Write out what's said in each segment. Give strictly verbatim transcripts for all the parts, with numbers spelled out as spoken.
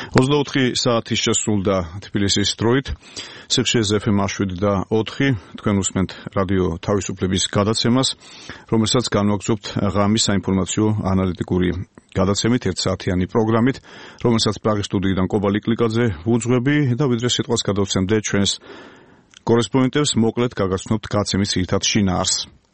ოცდაოთხი საათი შესრულდა თბილისის დროით. სიხშირეზე ეფ ემ შვიდი და ოთხი თქვენ უსმენთ რადიო თავისუფლების გადაცემას, რომელსაც განვაგრძობთ ღამის საინფორმაციო ანალიტიკური გადაცემით, ერთსაათიანი პროგრამით, რომელსაც პრაღის სტუდიიდან კობალი კლიკაძე ვუძღვები და ვიდრე სიტყვას გადავცემდე ჩვენს კორესპონდენტებს, მოკლედ გაგაცნობთ გაცემის ძირითად შინაარსს.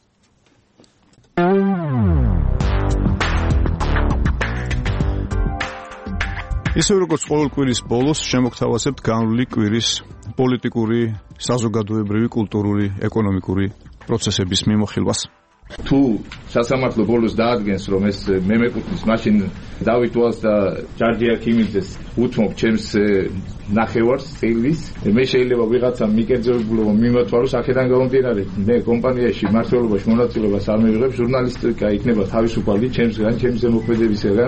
ისევ როგორც ყოველ კვირის ბოლოს შემოგთავაზებთ განვლილი კვირის პოლიტიკური, საზოგადოებრივი, კულტურული, ეკონომიკური პროცესების მიმოხილვას. თუ სასამართლო ბოლოს დაადგენს, რომ ეს მე მეკუთვნის, მაშინ დავით ვალს და ჯარჯი აქიმიძეს უთმობ ჩემს ნახევარს წილის, მე შეიძლება ვიღაცამ მიკერძებულობა მიმოთვალოს, აქედან გამომდინარე, მე კომპანიაში მმართველობაში მონაწილეობას არ მივიღებ, ჟურნალისტიკა იქნება თავისუფალი ჩემსგან, ჩემს ზემოქმედებისგან.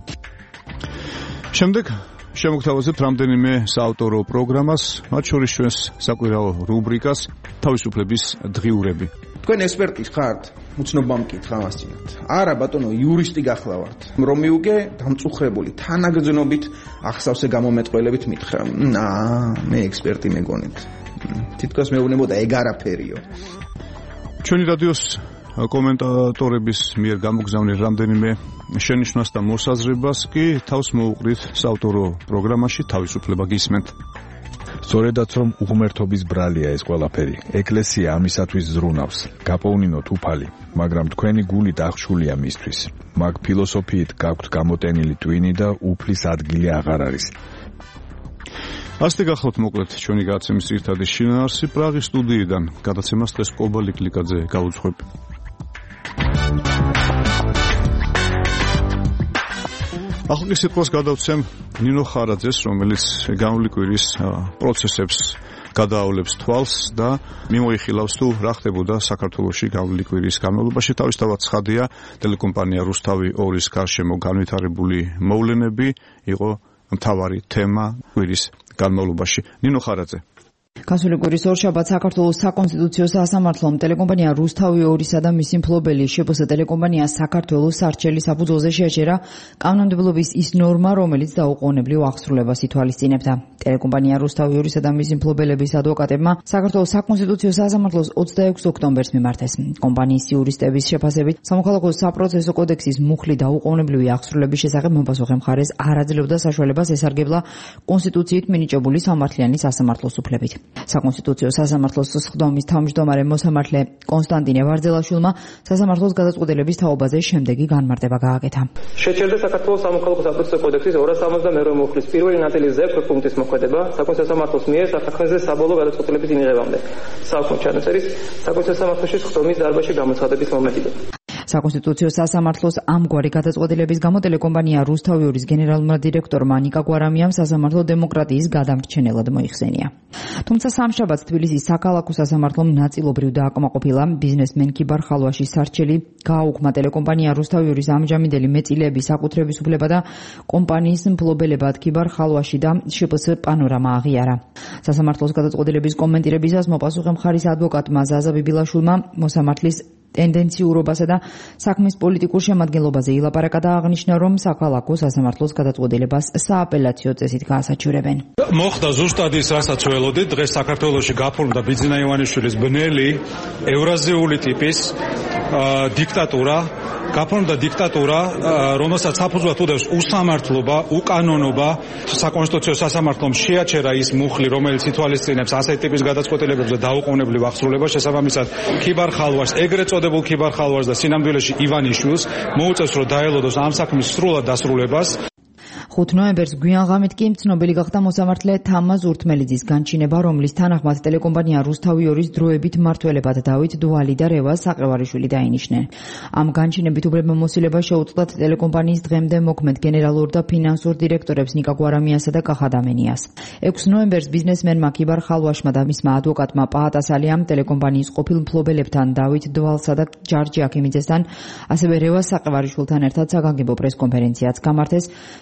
შემდეგ შემოგთავაზებთ რამდენიმე საავტორო პროგრამას, მათ შორის ჩვენს საკვირაო რუბრიკას თავისუფლების დღიურები. თქვენ ექსპერტი ხართ? უცნობამ მკითხა მასწინათ. არა ბატონო, იურისტი გახლავართ. რომ მიუგე დამწუხრებული თანაგრძნობით ახსავსე გამომეტყველებით მითხრა. აა, მე ექსპერტი მეგონით. თითქოს მეუბნებოდა ეგ არაფერიო. ჩვენი რადიოს კომენტატორების მიერ გამოგზავნილ რამდენიმე შენიშვნას და მოსაზრებას კი თავს მოუყრით საავტორო პროგრამაში თავისუფლება გისმენთ. სწორედაც რომ უღმერთობის ბრალია ეს ყველაფერი. ეკლესია ამისათვის ზრუნავს, გაპოვნინოთ უფალი, მაგრამ თქვენი გული დახშულია მისთვის. მაგ ფილოსოფიით გაქვთ გამოტენილი ტვინი და უფლის ადგილი აღარ არის. ასეთი გახლავთ მოკლედ ჩვენი გადაცემის ძირითადი შინაარსი. პრაღის სტუდიიდან გადაცემას დღეს კობალი კლიკაძე გავუძღვებ. ახლა კი სიტყვას გადავცემ ნინო ხარაძეს, რომელიც განვლილი კვირის პროცესებს გადაავლებს თვალს და მიმოიხილავს თუ რა ხდებოდა საქართველოში განვლილი კვირის განმავლობაში. თავისთავად ცხადია, ტელეკომპანია რუსთავი ორის გარშემო განვითარებული მოვლენები იყო მთავარი თემა კვირის განმავლობაში. ნინო ხარაძე. გასული კვირის ორშაბათს საქართველოს საკონსტიტუციო სასამართლომ ტელეკომპანია რუსთავი ორისა და მისი მფლობელი შპს ტელეკომპანია საქართველოს სარჩელი საფუძველზე შეაჩერა კანონმდებლობის ის ნორმა, რომელიც დაუყოვნებლივ აღსრულებას ითვალისწინებდა. ტელეკომპანია რუსთავი ორისა და მისი მფლობელების ადვოკატებმა საქართველოს საკონსტიტუციო სასამართლოს ოცდაექვსი ოქტომბერს მიმართეს. კომპანიის იურისტების შეფასებით, სამოქალაქო საპროცესო კოდექსის მუხლი დაუყოვნებლივი აღსრულების შესახებ მოპასუხე მხარეს არ აძლევდა საშუალებას ესარგებლა კონსტიტუციით მინიჭებული სამართლიანი სასამართლოს უფლებით. საკონსტიტუციო სასამართლოს სხდომის თავმჯდომარე მოსამართლე კონსტანტინე ვარძელაშვილმა სასამართლოს გადაწყვეტილების თაობაზე შემდეგი განმარტება გააკეთა. შეჩერდა საქართველოს სამოქალაქო საპროცესო კოდექსის ორასი სამოცდამეორე მუხლის პირველი ნაწილის ზეპ პუნქტის მოქმედება საკონსტიტუციო სასამართლოს მიერ საფრთხეზე საბოლოო გადაწყვეტილების ინიღებამდე. საქმე ჩანაწერის საკონსტიტუციო სასამართლოში სხდომის დარბაზში გამოცხადების მომენტიდან. საკონსტიტუციო სასამართლოს ამგვარი გადაწყვეტილების გამო ტელეკომპანია რუსთავი ორის გენერალურმა დირექტორმა ნიკა გვარამიამ სასამართლო დემოკრატიის გადამრჩენელად მოიხსენია. თუმცა სამშაბათს თბილისის საქალაქო სასამართლომ ნაწილობრივ დააკმაყოფილა ბიზნესმენ კიბარ ხალვაშის სარჩელი, გააუქმა ტელეკომპანია რუსთავი ორის ამჟამინდელი მეწილეების საკუთრების უფლება და კომპანიის მფლობელებად კიბარ ხალვაში და შპს პანორამა აღიარა. სასამართლოს გადაწყვეტილების კომენტირებისას მოპასუხე მხარის ადვოკატმა ზაზა ბიბილაშვილმა მოსამართლის ტენდენციურობასა და საქმის პოლიტიკურ შემადგენლობაზე ილაპარაკა და აღნიშნა, რომ საქალაქო სასამართლოს გადაწყვეტილებას სააპელაციო წესით გაასაჩივრებენ. მოხდა ზუსტად ის, რასაც ველოდით, დღეს საქართველოში გაფორმდა ბიძინა ივანიშვილის ბნელი ევრაზიული ტიპის დიქტატურა, გაფორმდა დიქტატურა, რომელსაც საფუძვლად უდევს უსამართლობა, უკანონობა. საკონსტიტუციო სასამართლომ შეაჩერა ის მუხლი, რომელიც ითვალისწინებს ასეთი ტიპის გადაწყვეტილებებს და დაუყოვნებლივ აღსრულებას. შესაბამისად, კიბარ ხალვაშს, ეგრეთ წოდებულ კიბარ ხალვაშს და სინამდვილეში ივანიშვილს მოუწევს, რომ დაელოდოს ამ საქმის სრულად დასრულებას. ხუთი ნოემბერს გვიან ღამით კი ცნობილი გახდა მოსამართლე თამაზ ურთმელიძის განჩინება, რომლის თანახმად ტელეკომპანია რუსთავი ორის დროებით მმართველებად დავით დვალი და რევაზ საყევარიშვილი დაინიშნენ. ამ განჩინებით უფლებამოსილება შეუწყდათ ტელეკომპანიის დღემდე მოქმედ გენერალურ და ფინანსურ დირექტორებს ნიკა გვარამიასა და კახა დამენიას. ექვსი ნოემბერს ბიზნესმენმა კიბარ ხალვაშმა და მისმა ადვოკატმა პაატასალიამ ტელეკომპანიის ყოფილ მფლობელებთან დავით დვალსა და ჯარჯი აქიმიძესთან, ასევე რევაზ საყევარიშვილთან ერთად საგანგებო პრესკონფერენციაც გამართეს, სადაც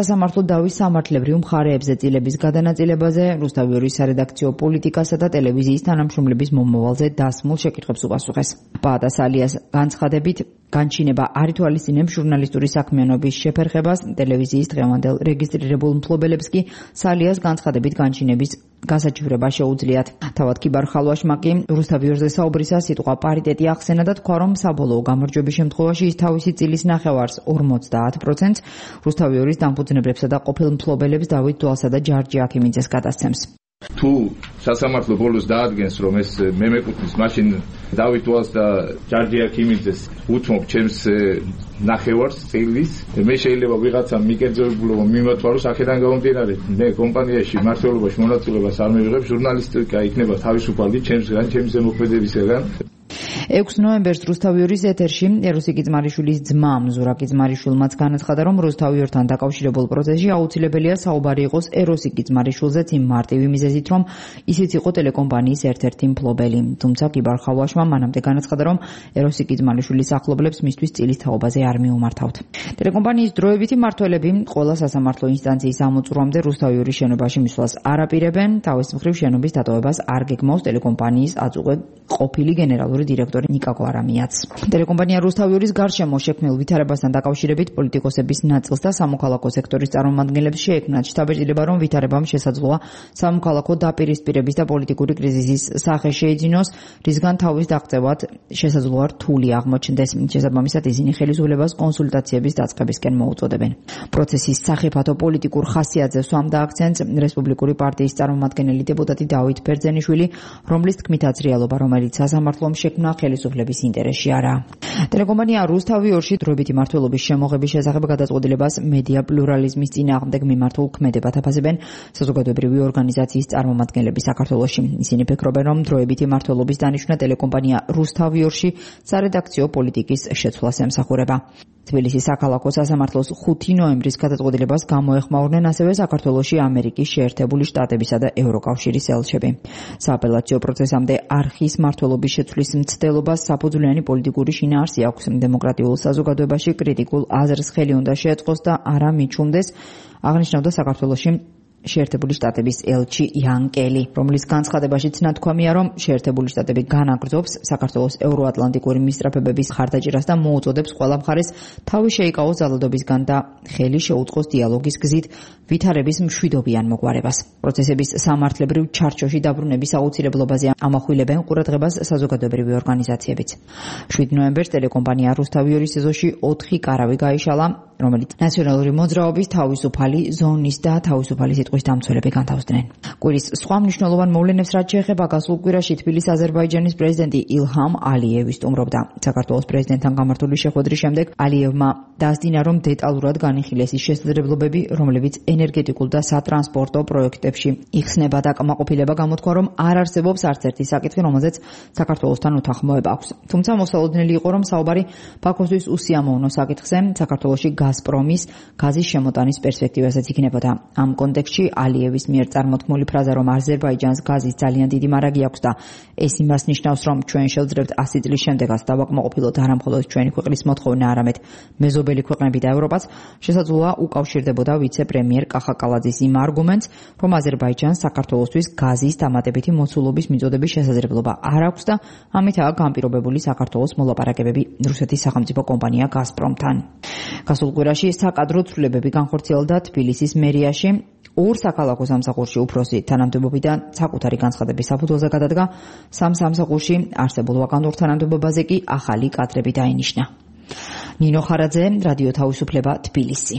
სასამართლო დავის სამართლებრივ მხარეებზე წილების გადანაწილებაზე, რუსთავი ორის სარედაქციო პოლიტიკასა და ტელევიზიის თანამშრომლების მომავალზე დასმულ შეკითხვებს უპასუხეს. პაატა სალიას განცხადებით, განჩინება არ ითვალისწინებს ჟურნალისტური საქმიანობის შეფერხებას, ტელევიზიის დღევანდელ რეგისტრირებულ მფლობელებს კი სალიას განცხადებით განჩინების გასაჩივრება შეუძლიათ. თავად კიბარ ხალვაშმა კი რუსთავი ორზე საუბრისას სიტყვა პარიტეტი ახსენა და თქვა, რომ საბოლოო გამარჯვების შემთხვევაში ის თავისი წილის ნახევარს ორმოცდაათ პროცენტს რუსთავი ორის დამფუძნებლებსა და ყოფილ მფლობელებს დავით დვალსა და ჯარჯი აქიმიძეს გადასცემს. თუ სასამართლო ბოლოს დაადგენს, რომ ეს მე მეკუთვნის, მაშინ დავით დვალს და ჯარჯი აქიმიძეს უთმობ ჩემს ნახევარს წილის, მე შეიძლება ვიღაცამ მიკერძოებულობა მიმოთვალოს, აქედან გამომდინარე, მე კომპანიაში მმართველობაში მონაწილეობას არ მივიღებ, ჟურნალისტიკა იქნება თავისუფალი ჩემსგან, ჩემს ზემოქმედებისგან. ექვსი ნოემბერს რუსთავი ორის ეთერში ეროსი კიძმარიშვილის ძმა მზურა კიძმარიშვილმაც განაცხადა, რომ რუსთავი ორთან დაკავშირებულ პროცესში აუცილებელია საუბარი იყოს ეროსი კიძმარიშვილზეც იმ მარტივი მიზეზით, რომ ისიც იყო ტელეკომპანიის ერთ-ერთი მფლობელი. თუმცა კიბარ ხალვაშმა მანამდე განაცხადა, რომ ეროსი კიძმარიშვილის ახლობლებს მისთვის წილის თაობაზე არ მიუმართავთ. ტელეკომპანიის დროებითი მმართველები ყველა სასამართლო ინსტანციის ამოწურვამდე რუსთავი ორის შენობაში მისვლას არ აპირებენ, თავის მხრივ შენობის დატოვებას არ გეგმავს ტელეკომპანიის აწუღე ყოფილი გენერალური დირექტორი ნიკა გვარამიაც. ტელეკომპანია რუსთავი ორის გარშემო შექმნილ ვითარებასთან დაკავშირებით პოლიტიკოსების ნაწილს და სამოქალაქო სექტორის წარმომადგენლებს შეექმნათ შთაბეჭდილება, რომ ვითარებამ შესაძლოა სამოქალაქო დაპირისპირების და პოლიტიკური კრიზისის სახე შეიძინოს, რისგან თავის დაღწევად შესაძლოა რთული აღმოჩნდეს. შესაბამისად, ისინი ხელისუფლებას კონსულტაციების დაწყებისკენ მოუწოდებენ. პროცესის სახიფათო პოლიტიკურ ხასიათზე სვამდა აქცენტს რესპუბლიკური პარტიის წარმომადგენელი დეპუტატი დავით ბერძენიშვილი, რომლის თქმითაც რეალობა, რომელიც სასამართლომ შექმნა, ხელისუფლების ინტერესში არა. ტელეკომპანია რუსთავი ორში დროებითი მმართველობის შემოღების შესახებ გადაწყვეტილებას მედია პლურალიზმის წინააღმდეგ მიმართულ ქმედებად აფასებენ საზოგადოებრივი ორგანიზაციის წარმომადგენლები საქართველოში. ისინი ფიქრობენ, რომ დროებითი მმართველობის დანიშვნა ტელეკომპანია რუსთავი ორში სარედაქციო პოლიტიკის შეცვლას ემსახურება. თბილისის საქალაქო სასამართლოს ხუთი ნოემბრის გადაწყვეტილებას გამოეხმაურნენ ასევე საქართველოში ამერიკის შეერთებული შტატებისა და ევროკავშირის ელჩები. სააპელაციო პროცესამდე არხის მმართველობის შეცვლის მცდელობას საფუძვლიანი პოლიტიკური შინაარსი აქვს. დემოკრატიულ საზოგადოებაში კრიტიკულ აზრს ხელი უნდა შეეწყოს და არა მიჩუმდეს, აღნიშნავდა საქართველოში შეერთებული შტატების ელჩი იან კელი, რომლის განცხადებაშიც ნათქვამია, რომ შეერთებული შტატები განაგრძობს საქართველოს ევროატლანტიკური მისწრაფებების ხარდაჭერას და მოუწოდებს ყველა მხარეს თავი შეიკავოს ძალადობისგან და ხელი შეუწყოს დიალოგის გზით ვითარების მშვიდობიან მოგვარებას. პროცესების სამართლებრივ ჩარჩოში დაბრუნების აუცილებლობაზე ამახვილებენ ყურადღებას საზოგადოებრივი ორგანიზაციებიც. შვიდი ნოემბერს ტელეკომპანია რუსთავი ორის ეზოში ოთხი კარავი გაიშალა, რომელიც ნაციონალური მოძრაობის თავისუფალი ზონის და თავისუფალი სიტყვის დამცველები განთავსდნენ. კვირის სხვა მნიშვნელოვან მოვლენებს რაც შეეხება გასულ კვირაში თბილისის აზერბაიჯანის პრეზიდენტი ილჰამ ალიევი სტუმრობდა. საქართველოს პრეზიდენტთან გამართული შეხვედრის შემდეგ ალიევმა დასძინა, რომ დეტალურად განიხილეს ის შესაძლებლობები, რომლებიც ენერგეტიკულ და სატრანსპორტო პროექტებში იხსნება და კმაყოფილება გამოთქვა, რომ არ არსებობს არც ერთი საკითხი, რომელზეც საქართველოსთან უთანხმოება აქვს. თუმცა მოსალოდნელი იყო, რომ საუბარი ბაქოსთვის უსიამოვნო საკითხზე, საქართველოში გაზპრომის გაზის შემოტანის პერსპექტივასაც იქნებოდა. ამ კონტექსტში ალიევის მიერ წარმოთქმული ფრაზა, რომ აზერბაიჯანს გაზის ძალიან დიდი მარაგი აქვს და ეს იმას ნიშნავს, რომ ჩვენ შევძლებთ ასი წლის შემდეგაც დავაკმაყოფილოთ არა მხოლოდ ჩვენი ქვეყნის მოთხოვნა, არამედ მეზობელი ქვეყნები და ევროპაც, შესაძლოა უკავშირდებოდა ვიცე-პრემიერ კახა კალაძის იმ არგუმენტს, რომ აზერბაიჯანს საქართველოსთვის გაზის დამატებითი მოცულობის მიწოდების შესაძლებლობა არ აქვს და ამითაა განპირობებული საქართველოს მოლაპარაკებები რუსეთის სახელმწიფო კომპანია გაზპრომთან. გასულ კვირაში საკადრო ცვლილებები განხორციელდა თბილისის მერიაში. ორ საქალაქო სამსახურში უფროსი თანამდებობიდან საკუთარი განცხადების საფუძველზე გადადგა, სამ სამსახურში არსებულ ვაკანტურ თანამდებობაზე კი ახალი კადრები დაინიშნა. ნინო ხარაძე, რადიო თავისუფლება, თბილისი.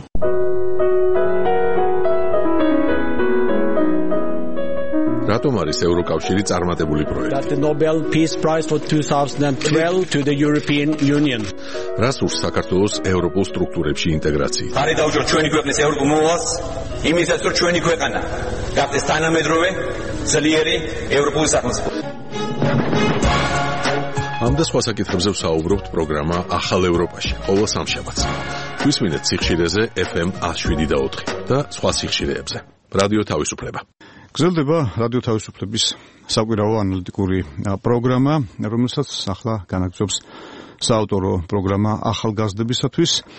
რატომ არის ევროკავშირი წარმატებული პროექტი? The Nobel Peace Prize for twenty twelve to the European Union. რას ურს საქართველოს ევროპულ სტრუქტურებში ინტეგრაცია? ხარი დავუშვათ ჩვენი ქვეყნის ევროპულ მოვალს, იმისაც რომ ჩვენი ქვეყანა გახდეს თანამედროვე, ძლიერი ევროპული სახელმწიფო. ამ და სხვა საკითხებზე ვსაუბრობთ პროგრამა ახალ ევროპაში, ყოველ სამშაბათს. გვისმინეთ სიხშირეზე ეფ ემ one oh seven და ოთხი და სხვა სიხშირეებზე. რადიო თავისუფლება. გრძელდება რადიო თავისუფლების საკვირაო ანალიტიკური პროგრამა, რომელსაც ახლა განაგრძობს საავტორო პროგრამა ახალგაზრდებისათვის.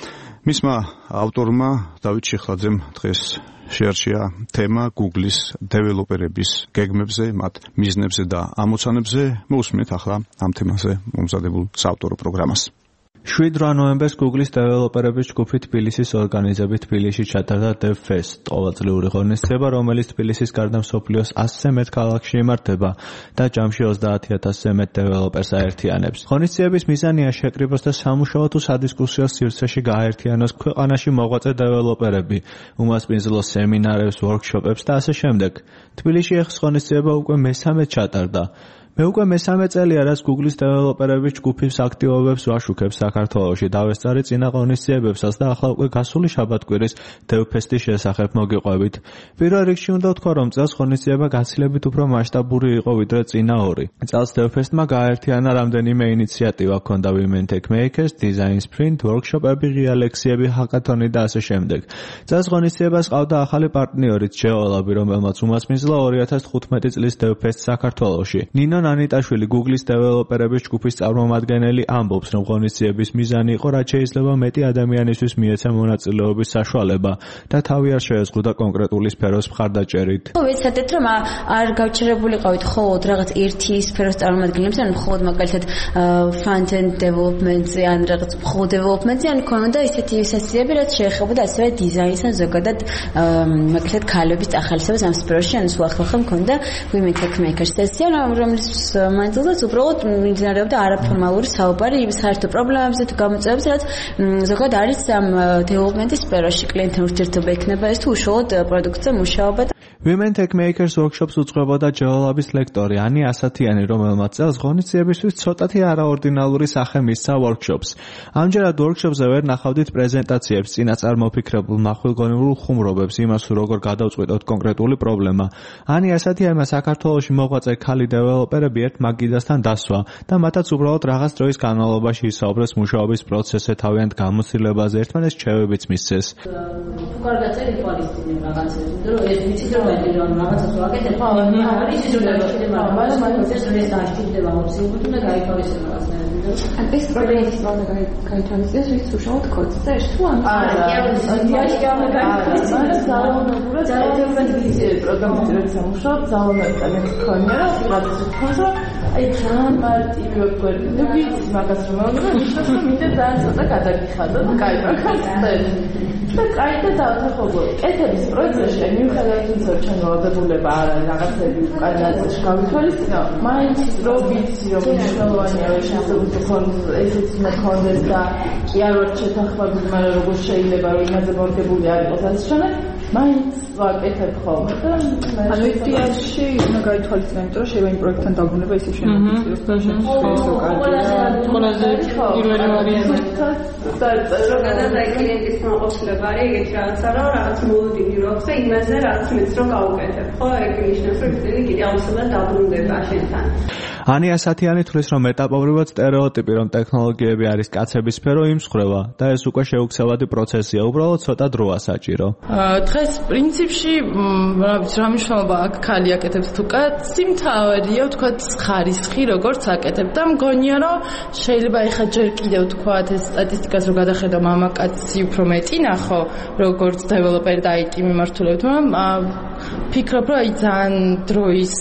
მისმა ავტორმა დავით შეხლაძემ დღეს შეარჩია თემა Google-ის დეველოპერების გეგმებზე, მათ მიზნებზე და ამოცანებზე. მოусმინეთ ახლა ამ თემაზე მომზადებულ საავტორო პროგრამას. შვიდ ნოემბერს Google-ის დეველოპერების ჯგუფი თბილისის ორგანიზებით თბილისში ჩატარდა DevFest, ყოველწლიური ღონისძიება, რომელიც თბილისის გარდა მსოფლიოს ასზე მეტ ქალაქში იმართება და ჯამში ოცდაათი ათასზე მეტ დეველოპერს აერთიანებს. ღონისძიების მიზანია შეკრიბოს და სამუშაო თუ სადისკუსიო სივრცეში გააერთიანოს ქვეყანაში მოღვაწე დეველოპერები, უმასპინძლოს სემინარებს, ვორქშოპებს და ასე შემდეგ. თბილისში ეს ღონისძიება უკვე მესამედ ჩატარდა. მე უკვე მესამე წელია, რაც Google-ის დეველოპერების ჯგუფის აქტივობებს ვაშუქებ საქართველოში. დავესწარი წინა ღონისძიებებსაც და ახლა უკვე გასული შაბათ-კვირის DevFest-ის შესახებ მოგიყვებით. პირველ რიგში უნდა ვთქვა, რომ წელს ღონისძიება გაცილებით უფრო მასშტაბური იყო ვიდრე წინა ორი. წელს DevFest-მა გააერთიანა რამდენიმე ინიციატივა, ჰქონდა Women Tech Makers, Design Sprint, ვორქშოპები, ღია ლექციები, ჰაკათონი და ასე შემდეგ. წელს ღონისძიებას ყავდა ახალი პარტნიორიც ჯეოლაბი, რომელმაც უმასპინძლა ორი ათას თხუთმეტი წლის DevFest საქართველოში. ნინო ანიტაშვილი Google-ის დეველოპერების ჯგუფის წარმომადგენელი ამბობს, რომ ღონისძიების მიზანი იყო, რაც შეიძლება მეტი ადამიანისთვის მიეცა მონაწილეობის საშუალება და თავი არ შეეზღუდა კონკრეტული სფეროს მხარდაჭერით. ვიცადეთ, რომ არ გავჩერებულიყავით მხოლოდ რაღაც ერთი სფეროს წარმომადგენლებზე, ან მხოლოდ მაგალითად front-end development-ზე, ან რაღაც მხოლოდ development-ზე, ან ქონოდა ისეთი სესიები, რაც შეეხებოდა ასევე დიზაინს ან ზოგადად მაგალითად ქალების ახალისებას ამ სფეროში, ან სულ ახალ მქონდა Women Tech Makers სესია, რომელიც მანძილზეც უბრალოდ მიმდინარეობდა არაფორმალური საუბარი იმ საერთო პრობლემებზე თუ გამოწვევებზე, რაც ზოგადად არის ამ დეველოპმენტის სფეროში. კლიენტთან ურთიერთობა ექნება ეს თუ უშუალოდ პროდუქტზე მუშაობა. Women Tech Makers workshops უძღვებოდა ჯეოლაბის ლექტორი ანი ასათიანი, რომელმაც წელს ღონისძიებისთვის ცოტათი არაორდინალური სახე მისცა workshops. ამჯერად workshopsზე ვერ ნახავდით პრეზენტაციებს, წინასწარ მოფიქრებულ ნახვილგონიურ ხუმრობებს, იმას თუ როგორ გადავწყვიტოთ კონკრეტული პრობლემა. ანი ასათიანმა საქართველოში მოღვაწე ქალი დეველოპერები ერთ მაგიდასთან დასვა და მათაც უბრალოდ რაღაც დროის განმავლობაში ისაუბრეს მუშაობის პროცესზე, თავიანთ გამოცდილებაზე, ერთმანეთს რჩევებიც მისცეს. თუ კარგად წელი თვალისწინებ რაღაცებს, იმიტომ რომ ეს ვიცით რომ რომ რაღაცას ვაკეთებ, ხო, არის ის რომ შეიძლება მაგრამ მაგას ეს აღჭირდება ოპციები და გაითავისება რაღაცნაირად. ან ეს პრობლემის უნდა გაითავისეს ის უშუალოდ კოდზე, თუ ან არა, დიაში გამოგაითავისება, ძალოვნებურად ძალოვნებად პროგრამაზე როცა მუშაობ, ძალოვნებად მეკონია რა, რაღაცას ვქონდა, აი ძალიან მარტივი ვეკვერი. ნუ ვიცი მაგას რომ მეუბნება, ნიშნავს რომ მინდა ძალიან ცოტა გადაგიხადო და კაი პროგრამას და კაი და დავთხოვო. კეთების პროცესში მიუხედავად იმისა, რომ ჩვენ ვალდებულება არ არის რაღაცები უკან ნაწილში გავითვალისწინო, მაინც რო ვიცი რომ მნიშვნელოვანია რომ შესაძლოა კონდეს ესეც მქონდეს და კი არ ვარ შეთანხმებული, მაგრამ როგორ შეიძლება რომ იმაზე მორგებული არ იყოს ეს ჩვენი მაინც ვაკეთებ ხოლმე და ანუ იდეაში უნდა გაითვალისწინო, იმიტომ რომ შეიძლება იმ პროექტთან დაბრუნება ისე შემოგვიწევს და შემოგვიწევს კარგი. ყველაზე პირველი ვარიანტი და ზოგადად აი კლიენტის მოყოლება არის ეგეთ რაღაცა რომ რაღაც მოლოდინი როქს და იმაზე რაღაც მეც რომ გავუკეთებ, ხო? ეგ ნიშნავს რომ კიდე კიდე აუცილებლად დაბრუნდება შენთან. ანი ასათიანი თვლის, რომ მეტაპობრივად სტერეოტიპი, რომ ტექნოლოგიები არის კაცების სფერო, იმსხვრევა და ეს უკვე შეუქცევადი პროცესია, უბრალოდ ცოტა დროა საჭირო. დღეს პრინციპში რა ვიცი, რა მნიშვნელობა აქვს ქალი აკეთებს თუ კაცი, მთავარია ვთქვათ ხარისხი, როგორც აკეთებ და მგონია რომ შეიძლება ეხა ჯერ კიდევ ვთქვათ ეს სტატისტიკას რო გადახედა მამაკაცი უფრო მეტი ნახო, როგორც დეველოპერი და აი ტი მიმართულებით, მაგრამ ფიქრობ რომ აი ძალიან დროის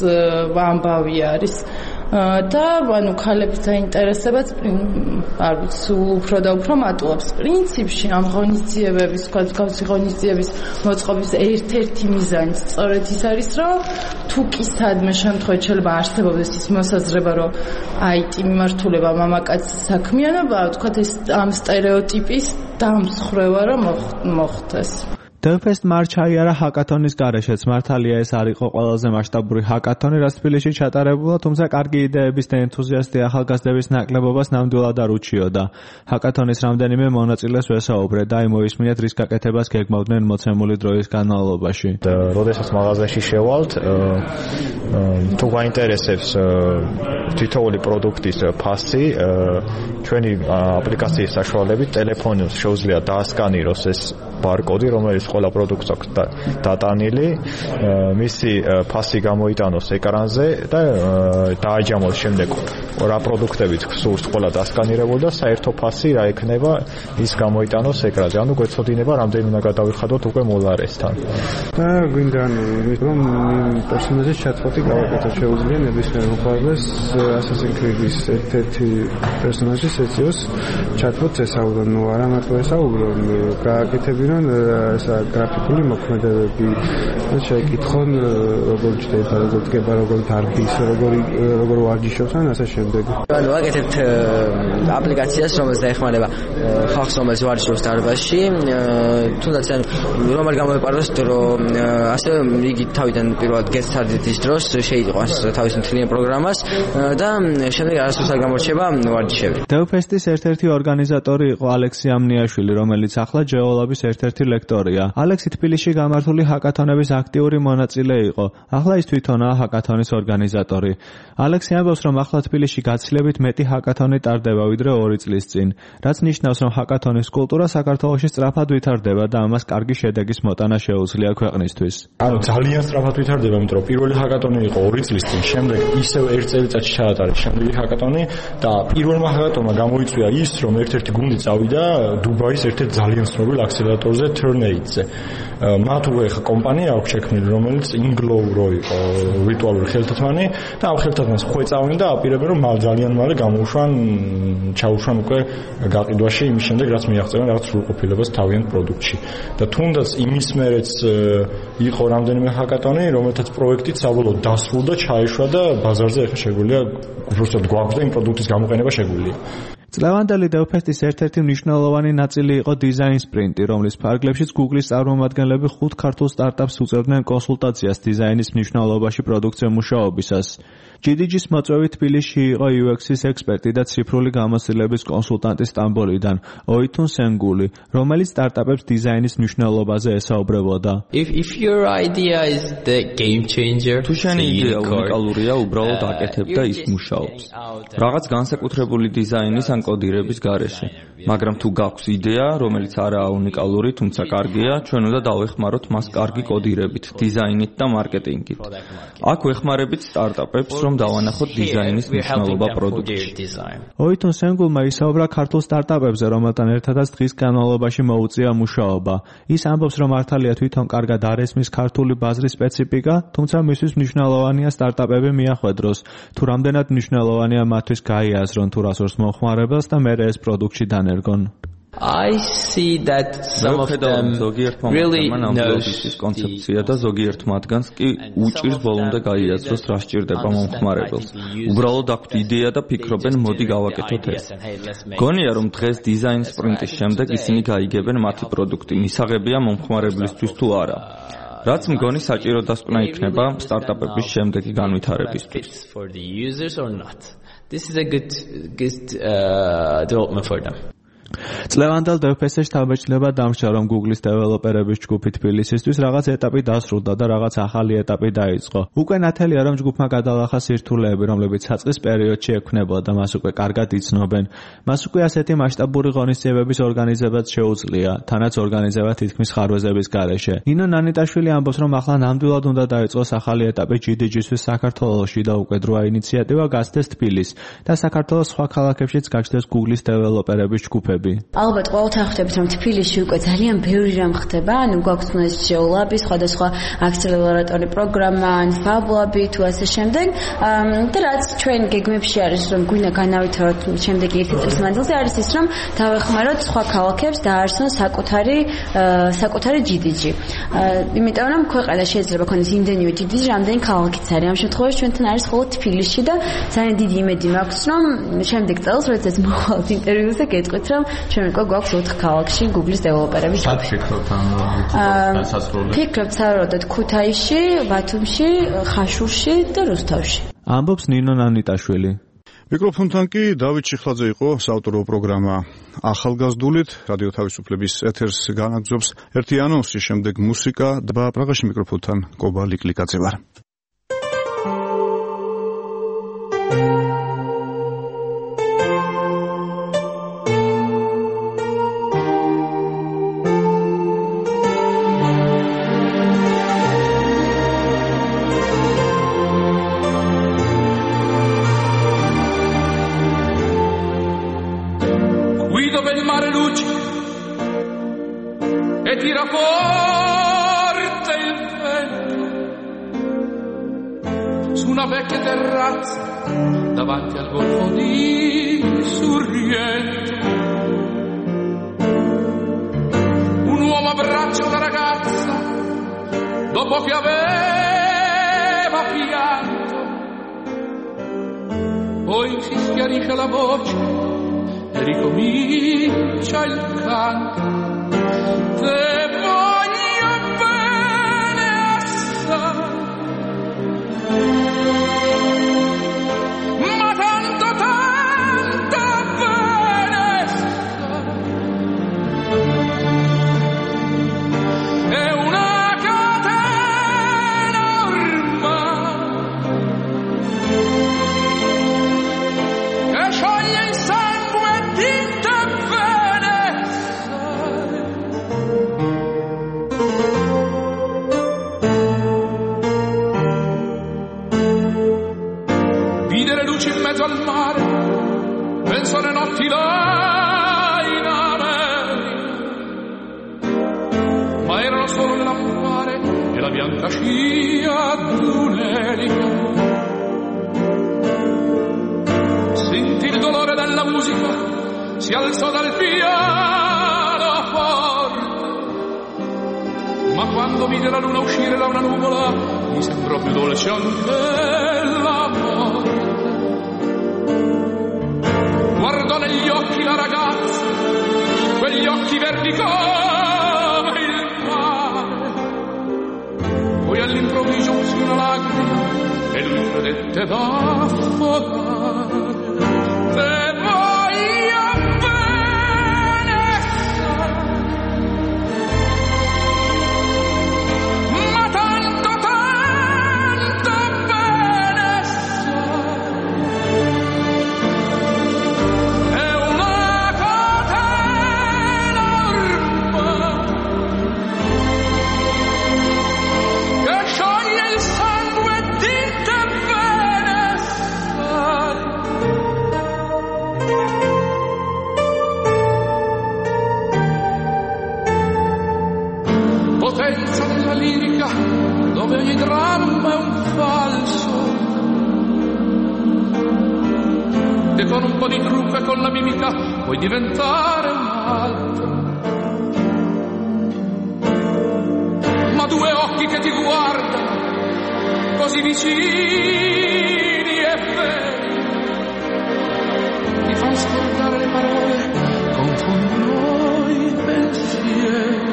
ამბავი არის. და ანუ ქალების დაინტერესებაც არ ვიცი უფრო და უფრო მატულობს. პრინციპში ამ ღონისძიებების, თქვათ, გავსი ღონისძიების მოწყობის ერთ-ერთი მიზანიც სწორედ ის არის, რომ თუ კი სადმე შემთხვევით შეიძლება არსებობდეს ის მოსაზრება, რომ აი ტი მიმართულება მამაკაცის საქმიანობა, თქვათ, ეს ამ სტერეოტიპის დამსხვრევა რომ მოხდეს. DevFest მარჩ აიარა ჰაკათონის გარეშეც. მართალია ეს არ იყო ყველაზე მასშტაბური ჰაკათონი, რაც თბილისში ჩატარებულა, თუმცა კარგი იდეების და ენთუზიასტი ახალგაზრდების ნაკლებობას ნამდვილად არ უჩიოდა. ჰაკათონის რამდენიმე მონაწილეს ვესაუბრე და აი მოისმინეთ, რის გაკეთებას გეგმავდნენ მოცემული დროის განმავლობაში. როდესაც მაღაზიაში შევალთ, თუ გაინტერესებს თითოეული პროდუქტის ფასი, ჩვენი აპლიკაციის საშუალებით ტელეფონს შეუძლია დაასკანიროს ეს ბარკოდი, რომელიც ყველა პროდუქტს აქვს დატანილი, მისი ფასი გამოიტანოს ეკრანზე და დააჯამოს შემდეგ რა პროდუქტებიც გსურს ყველა დასკანირებულ და საერთო ფასი რა ექნება ის გამოიტანოს ეკრანზე. ანუ გვეცოდინება რამდენი უნდა გადავიხადოთ უკვე მოლარესთან. და გვინდა რომ პერსონაჟის ჩატფოტი გავაკეთოთ შეუძლია ნებისმიერ მოხარეს Assassin's Creed-ის ერთ-ერთი პერსონაჟის ეციოს ჩატფოტს ესაუბრონ, ნუ არა მარტო ესაუბრონ, გააკეთებინონ ესა გრაფიკული მოქმედებები და შეეკითხონ როგორ ჩდება, როგორ დგება, როგორ დარბის, როგორ როგორ ვარჯიშობს ან ასე შემდეგ. ანუ ვაკეთებთ აპლიკაციას, რომელიც დაეხმარება ხალხს, რომელიც ვარჯიშობს დარბაზში, თუნდაც ან რომელ გამოეპაროს დრო, ასე იგი თავიდან პირველად გესტარდეთის დროს შეიყვანს თავის მთლიან პროგრამას და შემდეგ არასდროს არ გამორჩება ვარჯიშები. დევფესტის ერთ-ერთი ორგანიზატორი იყო ალექსი ამნიაშვილი, რომელიც ახლა ჯეოლაბის ერთ-ერთი ლექტორია. ალექსი თბილისში გამართული ჰაკათონების აქტიური მონაწილე იყო. ახლა ის თვითონაა ჰაკათონის ორგანიზატორი. ალექსი ამბობს, რომ ახლა თბილისში გაცილებით მეტი ჰაკათონი ტარდება ვიდრე ორი წლის წინ, რაც ნიშნავს, რომ ჰაკათონის კულტურა საქართველოში სწრაფად ვითარდება და ამას კარგი შედეგის მოტანა შეუძლია ქვეყნისთვის. ანუ ძალიან სწრაფად ვითარდება, იმიტომ რომ პირველი ჰაკათონი იყო ორი წლის წინ, შემდეგ ისევ ერთ წელიწადში ჩაატარეს შემდეგი ჰაკათონი და პირველმა ჰაკათონმა გამოიწვია ის, რომ ერთ-ერთი გუნდი წავიდა დუბაის ერთ-ერთ ძალიან ცნობილ აქსელერატორზე Turnade-ზე. მათ უკვე კომპანია აქვს შექმნილი, რომელიც Inglow რო იყო ვირტუალური ხელთათმანი და ამ ხელთათმანს ხვეწავენ და აპირებენ, რომ ძალიან მალე გამოუშვან, ჩაუშვან უკვე გაყიდვაში იმის შემდეგ, რაც მიაღწევენ რაღაც სრულყოფილებას თავიანთ პროდუქტში. და თუნდაც იმის მერეც იყო რამდენიმე ჰაკათონი, რომელთაც პროექტით საბოლოოდ დასრულდა, ჩაიშვა და ბაზარზე ახლა შეგვიძლია უბრალოდ გვაქვს და იმ პროდუქტის გამოყენება შეგვიძლია. წლევანდელი დევფესტის ერთ-ერთი მნიშვნელოვანი ნაწილი იყო დიზაინ სპრინტი, რომლის ფარგლებშიც Google-ის წარმომადგენლები ხუთ ქართულ სტარტაპს უწევდნენ კონსულტაციას დიზაინის მნიშვნელობაში პროდუქციო მუშაობისას. ჯი დი ჯის მოწვევით თბილისში იყო იუ ექს-ის ექსპერტი და ციფრული გამოცდილების კონსულტანტი სტამბოლიდან, ოითუნ სენგული, რომელიც სტარტაპებს დიზაინის მნიშვნელობაზე ესაუბრებოდა. If if your idea is the game changer, თუ შენი იდეა უნიკალურია, უბრალოდ აკეთებ და ის მუშაობს. რაღაც განსაკუთრებული დიზაინის ან კოდირების გარეშე. მაგრამ თუ გაქვს იდეა, რომელიც არაა უნიკალური, თუმცა კარგია, ჩვენ უნდა დავეხმაროთ მას კარგი კოდირებით, დიზაინით და მარკეტინგით. აქ ვეხმარებით სტარტაპებს, რომ დავანახოთ დიზაინის მნიშვნელობა პროდუქტში. ოითუნ სენგულმა ისაუბრა ქართულ სტარტაპებზე, რომელთან ერთადაც დღის განმავლობაში მოუწია მუშაობა. ის ამბობს, რომ მართალია თვითონ კარგად არ ესმის ქართული ბაზრის სპეციფიკა, თუმცა მისთვის მნიშვნელოვანია სტარტაპები მიახვედროს, თუ რამდენად მნიშვნელოვანია მათთვის გაიაზრონ თუ რას ორს მომხმარებელს და მერე ეს პროდუქტში დანერგონ. I see that some of them really knows this კონცეფცია და ზოგიერთ მათგანს კი უჭირს ბოლომდე გაიაზროს რა სჭირდება მომხმარებელს. უბრალოდ აქვთ იდეა და ფიქრობენ, მოდი გავაკეთოთ ეს. გონია რომ დღეს დიზაინ სპრინტის შემდეგ ისინი გაიგებენ მათი პროდუქტი მისაღებია მომხმარებლისთვის თუ არა. რაც მგონი საჭირო დასკვნა იქნება სტარტაპების შემდეგი განვითარებისთვის. This is a good good uh, development for them. წლევანდელ დევფესტის შთაბეჭდილება დამრჩა, რომ Google-ის დეველოპერების ჯგუფი თბილისისთვის რაღაც ეტაპი დასრულდა და რაღაც ახალი ეტაპი დაიწყო. უკვე ნათელია, რომ ჯგუფმა გადალახა სირთულეები, რომლებიც საწყის პერიოდში ექვნებოდა, მას უკვე კარგად იცნობენ. მას უკვე ასეთი მასშტაბური ღონისძიებების ორგანიზებაც შეუძლია, თანაც ორგანიზება თითქმის ხარვეზების გარეშე. ნინო ნანიტაშვილი ამბობს, რომ ახლა ნამდვილად უნდა დაიწყოს ახალი ეტაპი ჯი დი ჯისთვის საქართველოში და უკვე დროა ინიციატივა გასცეს თბილისს და საქართველოს სხვა ქალაქებშიც გაჩნდეს Google-ის დეველოპერების ჯგუფები. ალბათ ყოველთვის ხვდებით, რომ თბილისში უკვე ძალიან ბევრი რამ ხდება, ანუ გვაქვს თუნდაც ჯეოლაბი, სხვადასხვა აქსელერატორი პროგრამა, ფაბლაბი თუ ასე შემდეგ. და რაც ჩვენ გეგმებში არის, რომ გვინდა განავითაროთ შემდეგი ერთი წლის მანძილზე, არის ის, რომ დავეხმაროთ სხვა ქალაქებს დაარსონ საკუთარი საკუთარი ჯი დი ჯი. იმიტომ რომ ქვეყანა შეიძლება ქონდეს იმდენივე ჯი დი ჯი, რამდენი ქალაქიც არის. ამ შემთხვევაში ჩვენთან არის მხოლოდ თბილისში და ძალიან დიდი იმედი მაქვს, რომ შემდეგ წელს, როდესაც მოვალთ ინტერვიუზე, გეტყვით, რომ ჩვენ უკვე გვაქვს ოთხ ქალაქში Google-ის დეველოპერების ჯგუფი. ფიქრობთ ამ დასასრულზე? ფიქრობთ სავარაუდოდ ქუთაისში, ბათუმში, ხაშურში და რუსთავში. ამბობს ნინო ნანიტაშვილი. მიკროფონთან კი დავით ჩიხლაძე იყო, საავტორო პროგრამა ახალგაზრდულით, რადიო თავისუფლების ეთერს განაგზობს ერთი ანონსი, შემდეგ მუსიკა და პრაღაში მიკროფონთან კობა ლიკლიკაძე ვარ. una vecchia terrazza davanti al golfo di Sorrento. Un uomo abbraccia una ragazza dopo che aveva pianto, poi si schiarisce la voce e ricomincia il canto. Te voglio bene assai, ma tanto tanto bene assai. È una catena ormai che scioglie il sangue di te bene assai. Vide le luci in mezzo al mare, penso alle notti là in America, ma erano solo le lampare e la bianca scia d'un'elica. Sentì il dolore della musica, si alzò dal piano forte, ma quando vide la luna uscire da una nuvola gli sembrò più dolce anche la morte. Guardò negli occhi la ragazza, quegli occhi verdi come il mare, poi all'improvviso uscì una lacrima e lui credette d'affogare. Te voglio bene assai, ma tanto tanto bene assai. È una catena ormai che scioglie il sangue di te bene assai. Potenza della lirica, dove ogni dramma è un falso, e con un po' di trucco e con la mimica puoi diventare un altro. Ma due occhi che ti guardano così vicini e veri ti fanno scordare le parole, confondono i pensieri.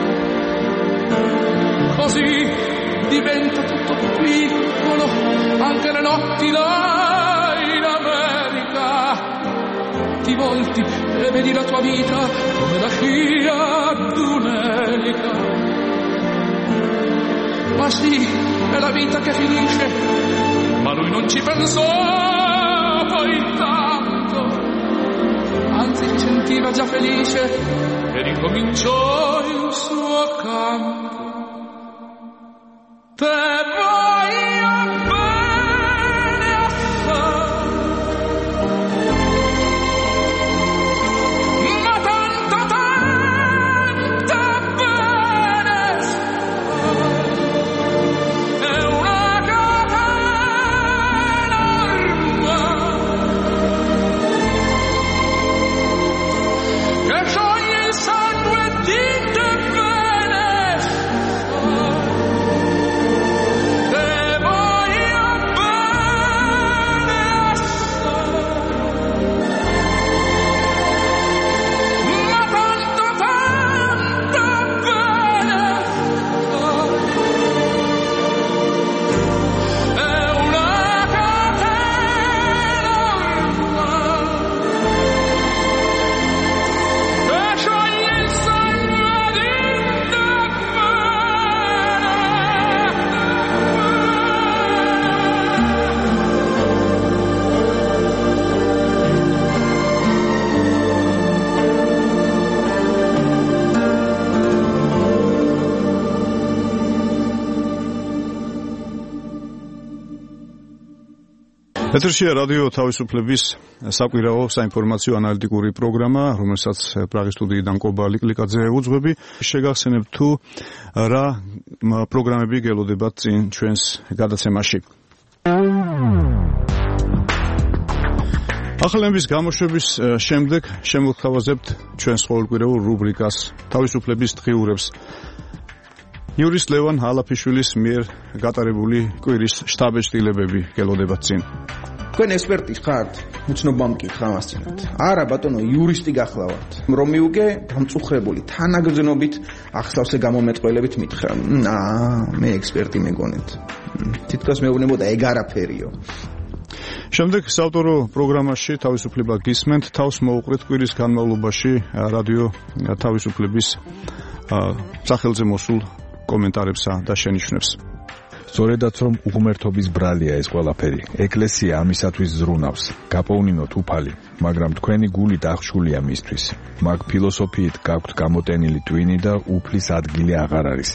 Così diventa tutto piccolo, anche le notti là in America. Ti volti e vedi la tua vita come la scia d'un'elica. Ma sì, è la vita che finisce, ma lui non ci pensò poi tanto, anzi si sentiva già felice e ricominciò il suo canto. Te voglio bene assai, ma tanto tanto bene assai. È una catena ormai che scioglie il sangue di te bene assai. ეთერშია რადიო თავისუფლების საკვირაო საინფორმაციო ანალიტიკური პროგრამა, რომელსაც პრაღის სტუდიიდან კობა ლიკლიკაძე უძღვები. შეგახსენებთ თუ რა პროგრამები გელოდებათ წინ ჩვენს გადაცემაში. ახალების გამოშვების შემდეგ შემოგთავაზებთ ჩვენს ყოველკვირეულ რუბრიკას თავისუფლების დღიურებს. იურის ლევან ალაფიშვილის მიერ გატარებული კვირის შტაბეჭდილებები გელოდებათ წინ. თქვენ ექსპერტი ხართ? უცნობამ მკითხა მასწინათ. არა ბატონო, იურისტი გახლავართ. რომ მიუგე დამწუხრებული თანაგრძნობით ახსავსე გამომეტყველებით მითხრა. აა, მე ექსპერტი მეგონეთ. თითქოს მეუბნებოდა ეგ არაფერიო. შემდეგ საავტორო პროგრამაში თავისუფლება გისმენთ, თავს მოუყრეთ კვირის განმავლობაში რადიო თავისუფლების სახელზე მოსულ კომენტარებსა და შენიშვნებს. სწორედაც რომ უღმერთობის ბრალია ეს ყველაფერი. ეკლესია ამისათვის ზრუნავს. გაპოვნინოთ უფალი, მაგრამ თქვენი გული დახშულია მისთვის. მაგ ფილოსოფიით გაქვთ გამოტენილი ტვინი და უფლის ადგილი აღარ არის.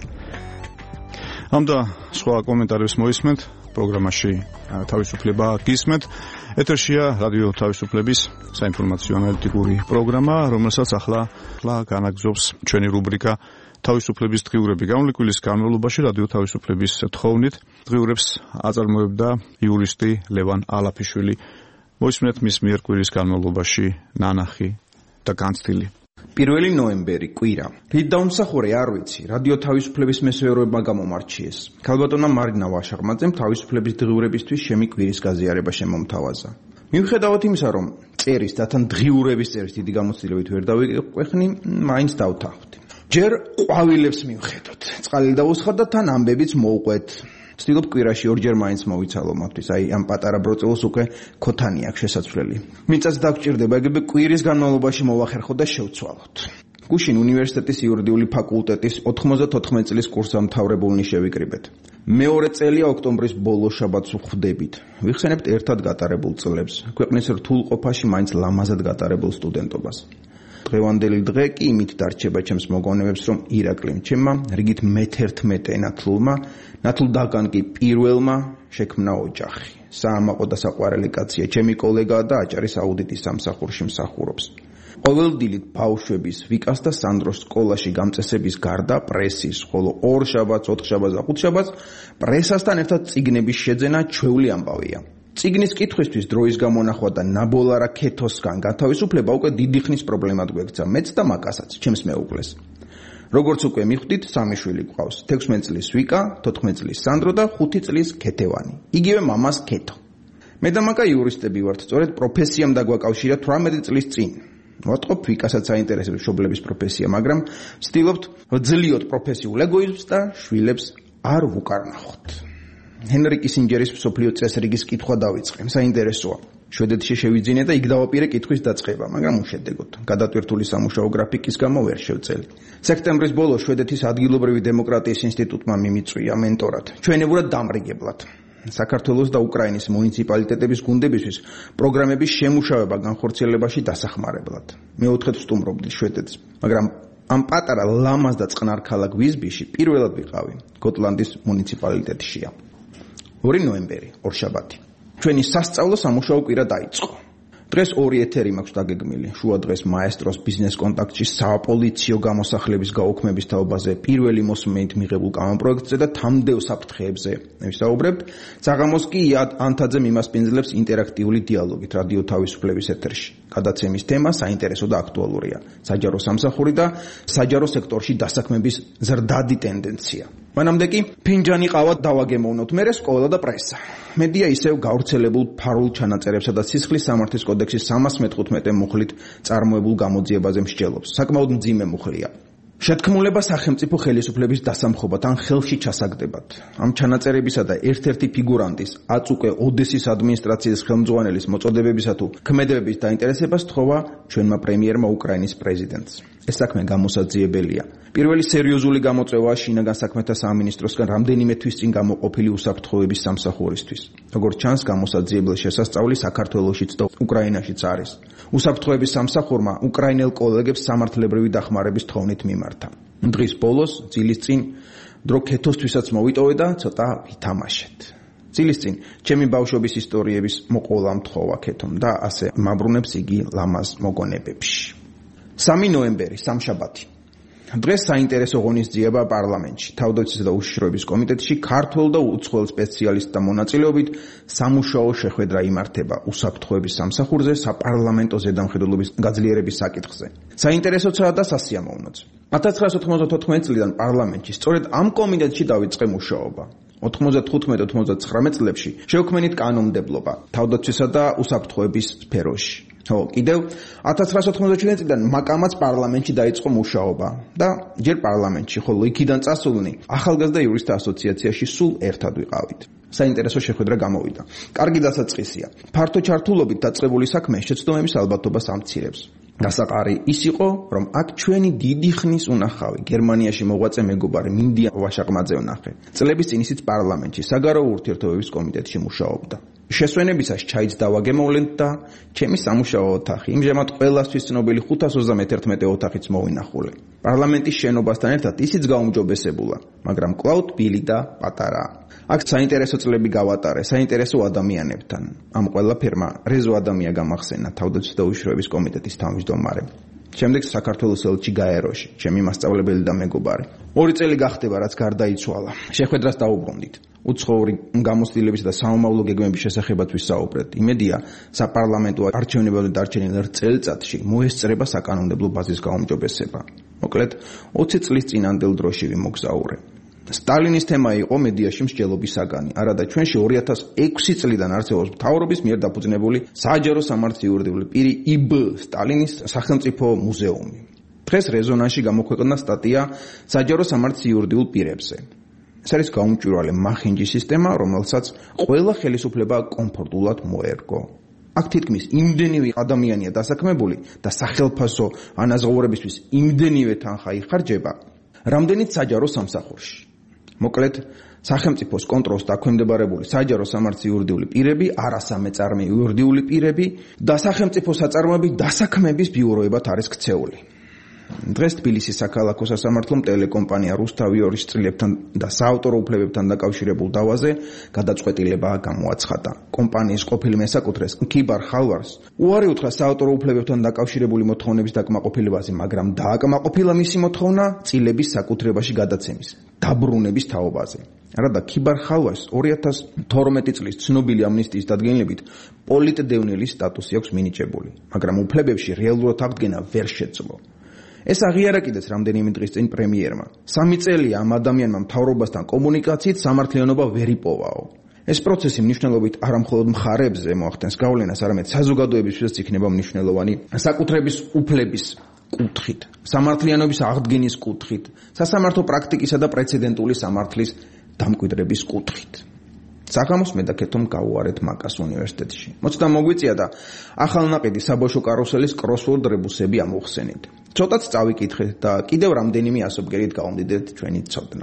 ამ და სხვა კომენტარებს მოისმენთ პროგრამაში თავისუფლება გისმენთ. ეთერშია რადიო თავისუფლების საინფორმაციო ანალიტიკური პროგრამა, რომელსაც ახლა ახლა განაგზობს ჩვენი რუბრიკა თავისუფლების დღიურები. გამოვლის კვირის განმავლობაში რადიო თავისუფლების თხოვნით დღიურებს აწარმოებდა იურისტი ლევან ალაფიშვილი. მოისმენთ მის მიერ კვირის განმავლობაში ნანახი და განცდილი. პირველი ნოემბერი კვირა. რით დაუმსახურე არ ვიცი. რადიო თავისუფლების მესვეურებმა გამომარჩიეს. ქალბატონმა მარინა ვაშაღმაძემ თავისუფლების დღიურებისთვის შემი კვირის გაზიარება შემომთავაზა. მიუხედავად იმისა, რომ წერის და თან დღიურების წერის დიდი გამოცდილებით ვერ დავიკვეხნი, მაინც დავთანხმდი. ჯერ ყვავილებს მივხედოთ. წყალი დავუსხარ და თან ამბებიც მოვყვეთ. ვცდილობ კვირაში ორჯერ მაინც მოვიცალო მათთვის. აი ამ პატარა ბროწეულს უკვე ქოთანი აქვს შესაძლებელი. მიწაც დაგჭირდება, ეგრევე კვირის განმავლობაში მოვახერხოთ და შევცვალოთ. გუშინ უნივერსიტეტის იურიდიული ფაკულტეტის ოთხმოცდათოთხმეტი წლის კურსდამთავრებულნი შევიკრიბეთ. მეორე წელია ოქტომბრის ბოლო შაბათს ვხვდებით. ვიხსენებთ ერთად გატარებულ წლებს. ქვეყნის რთულ ყოფაში მაინც ლამაზად გატარებულ სტუდენტობას. დღევანდელი დღე კი იმით დარჩება ჩემს მოგონებებს, რომ ირაკლიმ ჩემმა რიგით მეთერთმეტე ნათლულმა, ნათლდაგან კი პირველმა შექმნა ოჯახი. საამაყო და საყვარელი კაცია, ჩემი კოლეგაა და აჭარის აუდიტის სამსახურში მსახურობს. ყოველდილით ბავშვების, ვიკას და სანდროს სკოლაში გამწესების გარდა პრესის, ხოლო ორ შაბათს, ოთხ შაბათს და ხუთ შაბათს პრესასთან ერთად წიგნების შეძენა ჩვეული ამბავია. წიგნის კითხვისთვის დროის გამონახვა და ნაბოლარა ქეთოსგან გათავისუფლება უკვე დიდი ხნის პრობლემად გვექცა მეც და მაკასაც, ჩემს მეუღლეს. როგორც უკვე მიხვდით, სამი შვილი გვყავს. თექვსმეტ წლის ვიკა, თოთხმეტ წლის სანდრო და ხუთი წლის ქეთევანი. იგივე მამას ქეთო. მე და მაკა იურისტები ვართ, სწორედ პროფესიამ დაგვაკავშირა თვრამეტი წლის წინ. ვატყობ ვიკასაც აინტერესებს მშობლების პროფესია, მაგრამ ვცდილობთ ვძლიოთ პროფესიულ ეგოიზმს და შვილებს არ ვუკარნახოთ. ჰენრი კისინჯერის მსოფლიო წესრიგის კითხვა დავიწყე. საინტერესოა. შვედეთში შევიძინე და იქ დავაპირე კითხვის დაწყება, მაგრამ უშედეგოდ. გადატვირთული სამუშაო გრაფიკის გამო ვერ შევწელი. სექტემბრის ბოლოს შვედეთის ადგილობრივი დემოკრატიის ინსტიტუტმა მიმიწვია მენტორად, ჩვენებურად დამრიგებლად. საქართველოს და უკრაინის მუნიციპალიტეტების გუნდებისთვის პროგრამების შემუშავება განხორციელებაში დასახმარებლად. მეოთხედ ვსტუმრობდი შვედეთს, მაგრამ ამ პატარა ლამაზ და წყნარ ქალაქ ვიზბიში პირველად ვიყავი გოტლანდის მუნიციპალიტეტშია. ორი ნოემბერი, ორშაბათი. ჩვენი სასწავლო სამუშაო კვირა დაიწყო. დღეს ორი ეთერი მაქვს დაგეგმილი. შუა დღეს მაესტროს ბიზნეს კონტაქტში საპოლიციო გამოსახლების გაუქმების თაობაზე პირველი მოსმენით მიღებულ კანონპროექტზე და თამდევ საფრთხეებზე ვისაუბრებთ. საღამოს კი იად ანთაძე მიმასპინძლებს ინტერაქტიული დიალოგით რადიო თავისუფლების ეთერში. გადაცემის თემა საინტერესო და აქტუალურია. საჯარო სამსახური და საჯარო სექტორში დასაქმების ზრდადი ტენდენცია. მანამდე კი ფინჯანი ყავა დავაგემოვნოთ, მერე სკოლა და პრესა. მედია ისევ გავრცელებულ ფარულ ჩანაწერებსა და სისხლის სამართლის კოდექსის სამას მეთხუთმეტე მუხლით წარმოებულ გამოძიებაზე მსჯელობს. საკმაოდ მძიმე მუხლია. შეთქმულება სახელმწიფო ხელისუფლების დასამხობად ან ხელში ჩასაგდებად. ამ ჩანაწერებისა და ერთ-ერთი ფიგურანტის, აწუკე ოდესის ადმინისტრაციის ხელმძღვანელის მოწოდებებისა თუ ქმედებების დაინტერესებას თხოვა ჩვენმა პრემიერმა უკრაინის პრეზიდენტს. ეს საქმე გამოსაძიებელია. პირველი სერიოზული გამოწვევაა შინაგან საქმეთა სამინისტროსგან რამდენიმე თვის წინ გამოყოფილი უსაფრთხოების სამსახურისთვის. როგორც ჩანს, გამოსაძიებელ შესასწავლი საქართველოშიც და უკრაინაშიც არის. უსაფრთხოების სამსახურმა უკრაინელ კოლეგებს სამართლებრივი დახმარების თხოვნით მიმართა. დღის ბოლოს, ძილის წინ, დრო ქეთოსთვისაც მოვიტოვე და ცოტა ვითამაშეთ. ძილის წინ, ჩემი ბავშვობის ისტორიების მოყოლა მთხოვა ქეთომ და ასე მაბრუნებს იგი ლამაზ მოგონებებში. სამი ნოემბერი, სამშაბათი. დღეს საინტერესო ღონისძიება პარლამენტში, თავდაცვისა და უშიშროების კომიტეტში ქართველ და უცხოელ სპეციალისტთა მონაწილეობით სამუშაო შეხვედრა იმართება უსაფრთხოების სამსახურზე საპარლამენტო ზედამხედველობის გაძლიერების საკითხზე. საინტერესოა და სასიამოვნოც. ათას ცხრაასი ოთხმოცდათოთხმეტი წლიდან პარლამენტში სწორედ ამ კომიტეტში დაიწყე მუშაობა. ოთხმოცდათხუთმეტ ოთხმოცდათხრამეტ წლებში შეუქმნით კანონმდებლობა თავდაცვისა და უსაფრთხოების სფეროში. ხო, კიდევ ათას ცხრაასი ოთხმოცდაჩვიდმეტი წლიდან მაკამაც პარლამენტში დაიწყო მუშაობა და ჯერ პარლამენტში, ხოლო იქიდან წასულნი ახალგაზრდა იურისტთა ასოციაციაში სულ ერთად ვიყავით. საინტერესო შეხვედრა გამოვიდა. კარგი დასაწყისია. ფართო ჩართულობით დაწყებული საქმე შეცდომების ალბათობას ამცირებს. გასაყარი ის იყო, რომ აქ ჩვენი დიდი ხნის უნახავი გერმანიაში მოღვაწე მეგობარი მინდია ვაშაყმაძე ვნახე. წლების წინ ისიც პარლამენტში საგარეო ურთიერთობების კომიტეტში მუშაობდა. შესვენებისას ჩაიც დავაგემოვლენთ და ჩემი სამუშაო ოთახი იმჟამად ყველასთვის ცნობილი ხუთას ოცდამეთერთმეტე ოთახიც მოვინახულე. პარლამენტის შენობასთან ერთად ისიც გაუმჯობესებულა, მაგრამ კვლავ თბილი და პატარა. აქ საინტერესო წლები გავატარე, საინტერესო ადამიანებთან. ამ ყველაფერმა რეზო ადამია გამახსენა თავდაცვის და უშიშროების კომიტეტის თავმჯდომარემ. შემდეგ საქართველოს ელჩი გაეროში, ჩემი მასწავლებელი და მეგობარი. ორი წელი გახდება, რაც გარდაიცვალა. შეხვედრას დაუბრუნდით. უცხოური გამოცდილების და სამომავლო გეგმების შესახებაც ვისაუბრეთ. იმედია, საპარლამენტო არჩევნებამდე დარჩენილ ერთ წელიწადში მოესწრება საკანონმდებლო ბაზის გაუმჯობესება. მოკლედ, ოცი წლის წინანდელ დროში ვიმოგზაურე. სტალინის თემა იყო მედიაში მსჯელობის საგანი. არადა ჩვენში ორი ათას ექვსი წლიდან არსებობს მთავრობის მიერ დაფუძნებული საჯარო სამართლის იურიდიული პირი იბ სტალინის სახელმწიფო მუზეუმი. დღეს რეზონანსში გამოქვეყნდა სტატია საჯარო სამართლის იურიდიულ პირებზე. ეს არის გაუმჭვირვალე მახინჯი სისტემა, რომელსაც ყველა ხელისუფლება კომფორტულად მოერგო. აქ თითქმის იმდენივე ადამიანია დასაქმებული და სახელფასო ანაზღაურებისთვის იმდენივე თანხა იხარჯება, რამდენიც საჯარო სამსახურში. მოკლედ, სახელმწიფოს კონტროლს დაქვემდებარებული საჯარო სამართლის იურიდიული პირები, არასამეწარმე იურიდიული პირები და სახელმწიფო საწარმოები დასაქმების ბიუროებად არის ქცეული. დღეს თბილისის საქალაქო სასამართლომ ტელეკომპანია რუსთავი ორის წილებთან და საავტორო უფლებებთან დაკავშირებულ დავაზე გადაწყვეტილება გამოაცხადა. კომპანიის ყოფილი მესაკუთრეს ქიბარ ხალვარს უარი უთხრა საავტორო უფლებებთან დაკავშირებული მოთხოვნების დაკმაყოფილებაზე, მაგრამ დააკმაყოფილა მისი მოთხოვნა წილების საკუთრებაში გადაცემის, დაბრუნების თაობაზე. რადგან ქიბარ ხალვარს ორი ათას თორმეტი წლის ცნობილი ამნისტიის დადგენილებით პოლიტდევნილის სტატუსი აქვს მინიჭებული, მაგრამ უფლებებში რეალურად აღდგენა ვერ შეძლო. ეს აღიარა კიდეც რამდენიმე დღის წინ პრემიერმა. სამი წელია ამ ადამიანმა მთავრობასთან კომუნიკაციით სამართლიანობა ვერ იპოვაო. ეს პროცესი მნიშვნელობით არამხოლოდ მხარებზე მოახდენს გავლენას, არამედ საზოგადოებისთვისაც იქნება მნიშვნელოვანი საკუთრების უფლების კუთხით, სამართლიანობის აღდგენის კუთხით, სასამართლო პრაქტიკისა და პრეცედენტული სამართლის დამკვიდრების კუთხით. საღამოს მე დაკეთომ გავუარეთ მაკას უნივერსიტეტში. მოცდა მოგვიწია და ახალნაყიდი საბავშვო კარუსელის კროსვორდ რებუსები ამოვხსენით. ცოტაც წავიკითხეთ და კიდევ რამდენიმე ასობგერით გავამდიდეთ ჩვენი ცოდნა.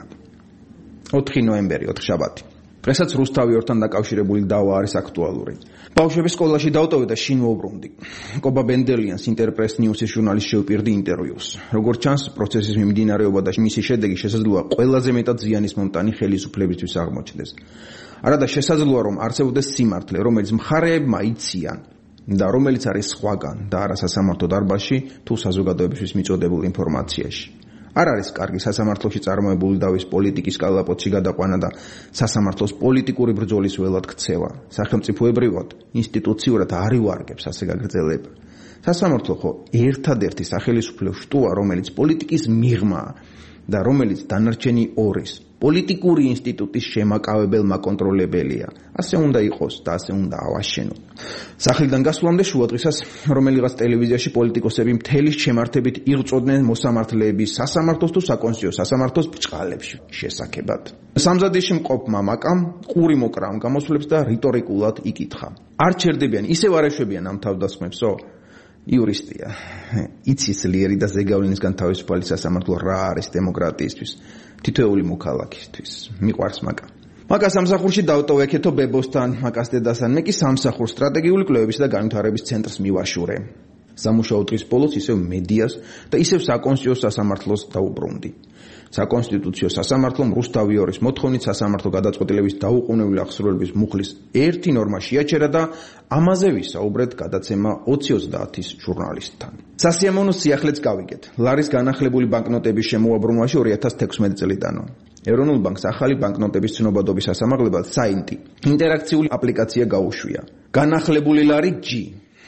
ოთხი ნოემბერი, ოთხშაბათი. დღესაც რუსთავი ორთან დაკავშირებული დავა არის აქტუალური. ბავშვების სკოლაში დავტოვე და შინ მოვბრუნდი. კობა ბენდელიანს ინტერპრეს ნიუსის ჟურნალისტს შევპირდი ინტერვიუს. როგორც ჩანს, პროცესის მიმდინარეობა და მისი შედეგი შესაძლოა ყველაზე მეტად ზიანის მომტანი ხელისუფლებისთვის აღმოჩნდეს. არადა შესაძლოა, რომ არსებობდეს სიმართლე, რომელიც მხარეებმა იციან და რომელიც არის სხვაგან და არა სასამართლო დარბაზში თუ საზოგადოებისთვის მიწოდებულ ინფორმაციაში. არ არის კარგი სასამართლოში წარმოებული დავის პოლიტიკის კალაპოტში გადაყვანა და სასამართლოს პოლიტიკური ბრძოლის ველად ქცევა. სახელმწიფოებრივად, ინსტიტუციურად არ ივარგებს ასე გაგრძელება. სასამართლო ხო ერთადერთი სახელისუფლო შტოა, რომელიც პოლიტიკის მიღმაა და რომელიც დანარჩენი ორის პოლიტიკური ინსტიტუტის შემაკავებელ მაკონტროლებელია. ასე უნდა იყოს და ასე უნდა ავაშენო. სახლიდან გასვლამდე შუადღისას რომელიღაც ტელევიზიაში პოლიტიკოსები მთელი შემართებით იღწოდნენ მოსამართლეების სასამართლოს თუ საკონსტიტუციო სასამართლოს ბრჭყალებში შესაქებად. სამზადისში მყოფმა მაკამ ყური მოკრა ამ გამოსვლებს და რიტორიკულად იკითხა. არ ჩერდებიან, ისევ არ ეშვებიან ამ თავდასხმებსო? იურისტია. იცის ძლიერი და ზეგავლენისგან თავისუფალი სასამართლო რა არის დემოკრატიისთვის, თითოეული მოქალაქისთვის. მიყვარს მაკა. მაკა სამსახურში დავტოვე ქეთო ბებოსთან, მაკას დედასთან, მე კი სამსახურ სტრატეგიული კვლევების და განვითარების ცენტრს მივაშურე. სამუშაო დღის ბოლოს ისევ მედიას და ისევ საკონსტიტუციო სასამართლოს დაუბრუნდი. საკონსტიტუციო სასამართლომ რუსთავიორის მოთხოვნით სასამართლო გადაწყვეტილების დაუყოვნებელი აღსრულების მუხლის ერთი ნორმა შეაჩერა და ამაზე ვისაუბრეთ გადაცემა ოცი ოცდაათის ჟურნალისტთან. სასიამოვნო სიახლეც გავიგეთ. ლარის განახლებული ბანკნოტების შემოაბრუნვაში ორი ათას თექვსმეტი წლიდანო. ეროვნულ ბანკს ახალი ბანკნოტების ცნობადობის სასამართლებად საინტი ინტერაქციული აპლიკაცია გაუშვია. განახლებული ლარი G.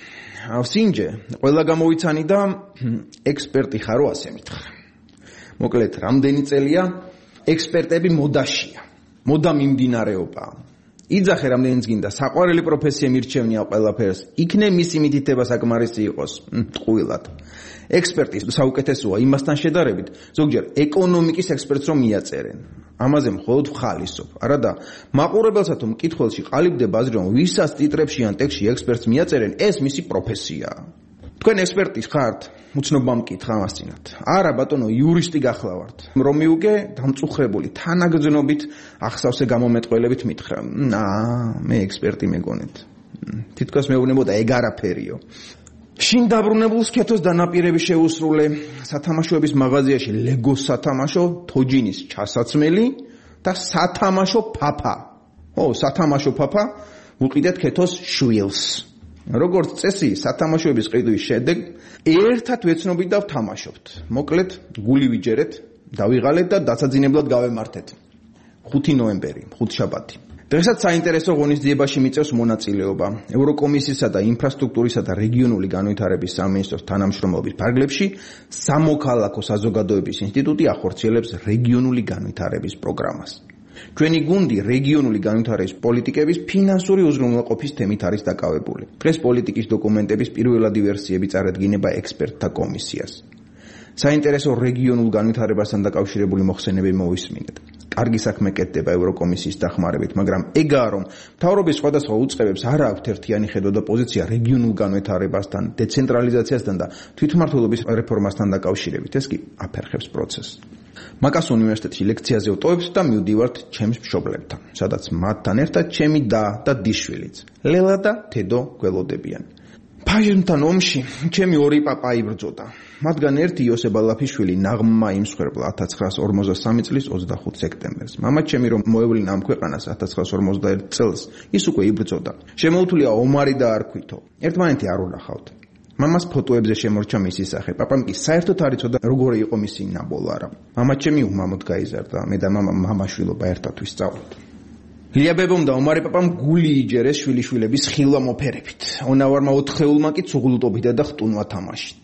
ავსინჯე, ყველა გამოვიცანი და ექსპერტი ხარო ასე მითხრა. მოკლედ, რამდენი წელია ექსპერტები მოდაშია. მოდა მიმდინარეობაა. იძახე რამდენიც გინდა საყვარელი პროფესია მირჩევნია ყველაფერს. იქნე მისი მითითება საკმარისი იყოს ტყუილად. ექსპერტის საუკეთესოა იმასთან შედარებით, ზოგჯერ ეკონომიკის ექსპერტს რომ მიაწერენ. ამაზე მხოლოდ ვხალისობ. არადა მაყურებელსა თუ მკითხველში ყალიბდება აზრი რომ ვისაც ტიტრებში ან ტექსტში ექსპერტს მიაწერენ, ეს მისი პროფესიაა. თქვენ ექსპერტი ხართ? უცნობმა მკითხა ამასწინათ. არა ბატონო, იურისტი გახლავართ. რომ მიუგე დამწუხრებული თანაგრძნობით ახსავსე გამომეტყველებით მითხრა. აა, მე ექსპერტი მეგონეთ. თითქოს მეუბნებოდა ეგ არაფერიო. შინ დაბრუნებულს ქეთოს დანაპირები შეუსრულე. სათამაშოების მაღაზიაში ლეგოს სათამაშო, თოჯინის ჩასაცმელი და სათამაშო ფაფა. ო, სათამაშო ფაფა უყიდეთ ქეთოს შვილს. როგორც წესი, სათამაშოების ყიდვის შედეგ ერთად ვეცნობით და ვთამაშობთ. მოკლედ, გული ვიჯერეთ, დავიღალეთ და დასაძინებლად გავემართეთ. ხუთი ნოემბერი, ხუთშაბათი. დღესაც საინტერესო ღონისძიებაში მიწევს მონაწილეობა. ევროკომისიისა და ინფრასტრუქტურისა და რეგიონული განვითარების სამინისტროს თანამშრომლობის ფარგლებში სამოქალაქო საზოგადოების ინსტიტუტი ახორციელებს რეგიონული განვითარების პროგრამას. ჩვენი გუნდი რეგიონული განვითარების პოლიტიკების ფინანსური უზრუნველყოფის თემით არის დაკავებული. დღეს პოლიტიკის დოკუმენტების პირველადი ვერსიები წარადგინება ექსპერტთა კომისიას. საინტერესო რეგიონულ განვითარებასთან დაკავშირებული მოხსენებები მოვისმინეთ. კარგი საქმე კეთდება ევროკომისიის დახმარებით, მაგრამ ეგაა რომ მთავრობის სხვადასხვა უწყებებს არ აქვთ ერთიანი ხედვა და პოზიცია რეგიონულ განვითარებასთან, დეცენტრალიზაციასთან და თვითმმართველობის რეფორმასთან დაკავშირებით. ეს კი აფერხებს პროცესს. მაკას უნივერსიტეტში ლექციაზე ვტოვებთ და მივდივართ ჩემს მშობლებთან, სადაც მათთან ერთად ჩემი და და დიშვილიც, ლელა და თედო გველოდებიან. ფაჟნთან ომში ჩემი ორი პაპა იბრძოდა. მათგან ერთი იოსებ ალაფიშვილი ნაღმმა იმსხვერპლა ათას ცხრაასი ორმოცდასამი წლის ოცდახუთი სექტემბერს. მამა ჩემი რომ მოევლინა ამ ქვეყანას ათას ცხრაასი ორმოცდაერთი წელს, ის უკვე იბრძოდა. შემოუთვლია ომარი და არ ქვითო. ერთმანეთი არ უნახავთ. მამას ფოტოებზე შემორჩა მისი სახე. პაპამ კი საერთოდ არ იცოდა როგორი იყო მისი ნაბოლარა. მამა ჩემი უმამოდ გაიზარდა. მე და მამა მამაშვილობა ერთად ვისწავლოთ. ლიაბებომ და ომარი პაპამ გული იჯერეს შვილიშვილების ხილვა მოფერებით. ონავარმა ოთხეულმა კი ცუღლუტობიდა და ხტუნვა თამაშით.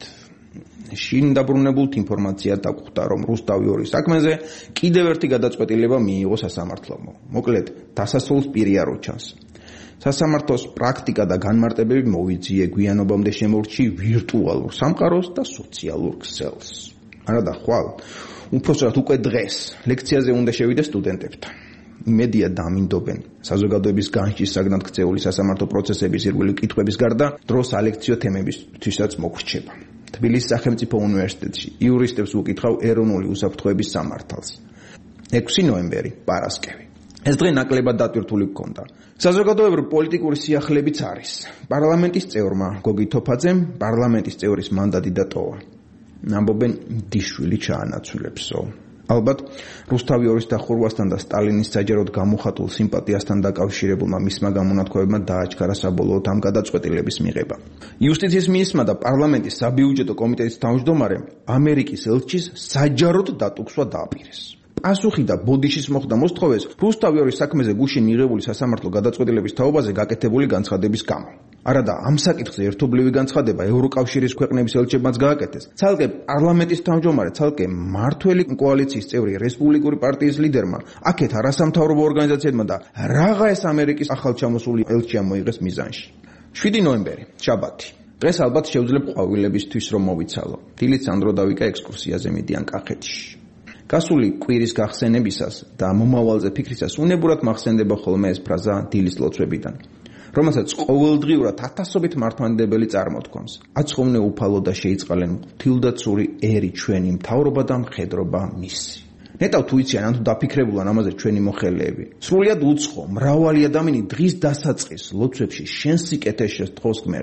შინ დაბრუნებულთ ინფორმაცია დაგვხვდა რომ რუსთავიორის საქმეზე კიდევ ერთი გადაწყვეტილება მიიღო სასამართლომ. მოკლედ, დასასრულს პირი არ უჩანს. სასამართლოს პრაქტიკა და განმარტებები მოვიძიე გვიანობამდე შემორჩი ვირტუალურ სამყაროს და სოციალურ ქსელს. არადა ხვალ, უпроსტად უკვე დღეს ლექციაზე უნდა შევიდე სტუდენტებთან. იმედია დამინდობენ საზოგადოების განჭის საგნად ქცეული სასამართლო პროცესების ირგვლივ კითხვების გარდა დროს ალექციო თემებისთვისაც მოგრჩება. თბილისის სახელმწიფო უნივერსიტეტში იურისტებს უკითხავ ეროვნული უსაფრთხოების სამართალს. ექვსი ნოემბერი, პარასკევი. ეს დღე ნაკლებად დატვირთული გქონდა. საზოგადოებრივი პოლიტიკური სიახლეებიც არის. პარლამენტის წევრმა გოგი თოფაძემ პარლამენტის წევრის მანდატი დატოვა. ამბობენ დიშვილი ჩაანაცვლებსო. ალბათ რუსთავიორის დახურვასთან და სტალინის საჯაროდ გამოხატულ სიმპათიასთან დაკავშირებულმა მისმა გამონათქვამებმა დააჩქარა საბოლოოდ ამ გადაწყვეტილების მიღება. იუსტიციის მინისტრმა და პარლამენტის საბიუჯეტო კომიტეტის თავმჯდომარემ ამერიკის ელჩის საჯაროდ დატუქსვა დააპირეს. პასუხი და ბოდიშის მოხდა მოსთხოვეს რუსთავიორის საქმეზე გუშინ მიღებული სასამართლო გადაწყვეტილების თაობაზე გაკეთებული განცხადების გამო. არადა ამ საკითხზე ერთობლივი განცხადება ევროკავშირის ქვეყნების ელჩებმაც გააკეთეს. ცალკე პარლამენტის თავმჯდომარე, ცალკე მმართველი კოალიციის წევრი რესპუბლიკური პარტიის ლიდერმა, აქეთ არასამთავრობო ორგანიზაციებმა და რაღა ეს ამერიკის ახალჩამოსული ელჩი ამოიღეს მიზანში. შვიდი ნოემბერი, შაბათი. დღეს ალბათ შევძლებ ყვავილებისთვის რომ მოვიცალო. დილით სანდრო დავიკა ექსკურსიაზე მიდიან კახეთში. გასული კვირის გახსენებისას და მომავალზე ფიქრისას უნებურად მახსენდება ხოლმე ეს ფრაზა დილის ლოცვებიდან, რომელსაც ყოველდღიურად ათასობით მართლმადიდებელი წარმოთქვამს. აცხოვნე უფალო და შეიწყალენ ღვთილდაცური ერი ჩვენი მთავრობა და მხედრობა მისი. ნეტავ თუ იციან ან თუ დაფიქრებულან ამაზე ჩვენი მოხელეები. სრულიად უცხო, მრავალი ადამიანი დღის დასაწყის ლოცვებში შენ სიკეთეს შეწყოს ღმერთს.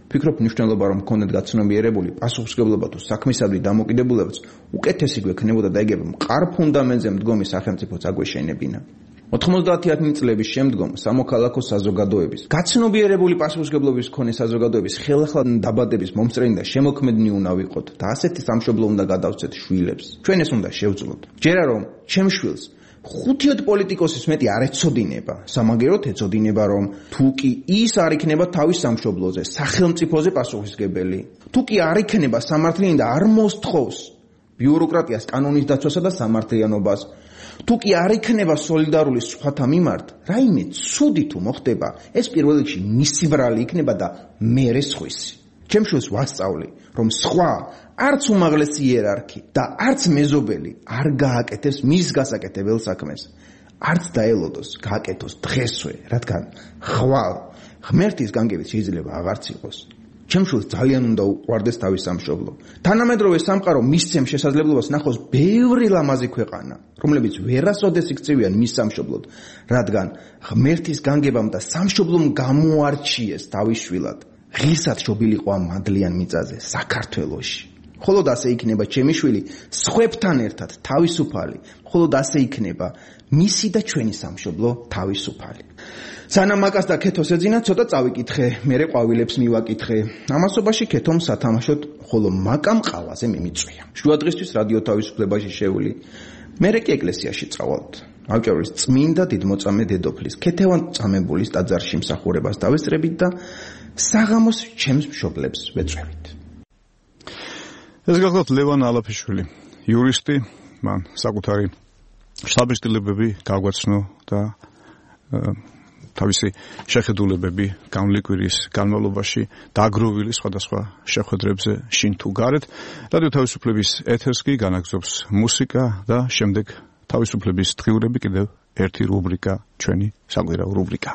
ფიქრობ მნიშვნელობა რომ მქონდეთ გაცნობიერებული პასუხისმგებლობა თუ საქმისადმი დამოკიდებულებაც უკეთესი გვექნებოდა და ეგ მყარ ფუნდამენტზე მდგომი სახელმწიფოც აგვეშენებინა. ოთხმოცდაათი წლების შემდგომ სამოქალაქო საზოგადოების გაცნობიერებული პასუხისმგებლობის მქონე საზოგადოების ხელახლა დაბადების მომწრენი და შემოქმედნი უნდა ვიყოთ და ასეთი სამშობლო უნდა გადავცეთ შვილებს. ჩვენ ეს უნდა შევძლოთ. ჯერა რომ ჩემ შვილს ხუთიოდ პოლიტიკოსის მეტი არ ეცოდინება, სამაგეროდ ეცოდინება რომ თუ კი ის არ იქნება თავის სამშობლოზე, სახელმწიფოზე პასუხისმგებელი, თუ კი არ იქნება სამართლიანი და არ მოსთხოვს ბიუროკრატიას, კანონის დაცვასა და სამართლიანობას, თუ კი არ იქნება სოლიდარული სხვათა მიმართ, რაიმე ცუდი თუ მოხდება, ეს პირველ რიგში მისი ბრალი იქნება და მერე სხვისი. ჩემ შვილს ვასწავლი, რომ სხვა არც უმაღლესი იერარქი და არც მეზობელი არ გააკეთებს მის გასაკეთებელ საქმეს. არც დაელოდოს გააკეთოს დღესვე, რადგან ხვალ ღმერთის განგებით შეიძლება აღარც იყოს. ჩემ შვილს ძალიან უნდა უყვარდეს თავის სამშობლო. თანამედროვე სამყარო მისცემს შესაძლებლობას ნახოს ბევრი ლამაზი ქვეყანა, რომლებიც ვერასოდეს იქცევიან მის სამშობლოდ, რადგან ღმერთის განგებამ და სამშობლომ გამოარჩიეს თავის შვილად. ღირსად შობილიყო ამ მადლიან მიწაზე, საქართველოში. მხოლოდ ასე იქნება ჩემი შვილი სხვებთან ერთად თავისუფალი, მხოლოდ ასე იქნება მისი და ჩვენი სამშობლო თავისუფალი. სანამ მაკას და ქეთოს ეძინა, ცოტა წავიკითხე, მერე ყვავილებს მივაკითხე. ამასობაში ქეთომ სათამაშოდ, ხოლო მაკამ ყავაზე მიმიწვია. შუადღისთვის რადიო თავისუფლებაში შევული. მერე კი ეკლესიაში წავალთ. ავჭარის წმინდა დიდმოწამე დედოფლის ქეთევან წამებულის ტაძარში მსახურებას დავესწრებით და საღამოს ჩემს მშობლებს ვეწვევით. ეს გახლავთ ლევან ალაფიშვილი, იურისტი, მან საკუთარი შთაბეჭდილებები გაგვაცნო და თავისი შეხედულებები გამლიკვირის განმავლობაში დაგროვილი სხვადასხვა შეხვედრებზე შინ თუ გარეთ. რადიო თავისუფლების ეთერს კი განაგზობს მუსიკა და შემდეგ თავისუფლების დღიურები კიდევ ერთი რუბრიკა, ჩვენი საკვირაო რუბრიკა.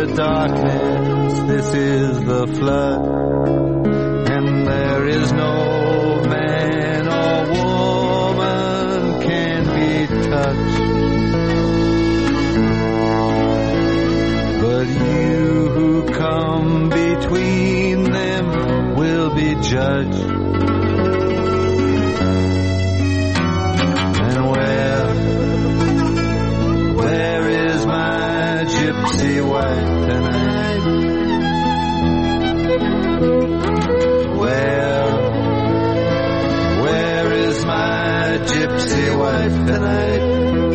the darkness, this is the flood, and there is no man or woman can be touched. But you who come between them will be judged. And where, where is my gypsy wife tonight? Where, where is my gypsy wife tonight?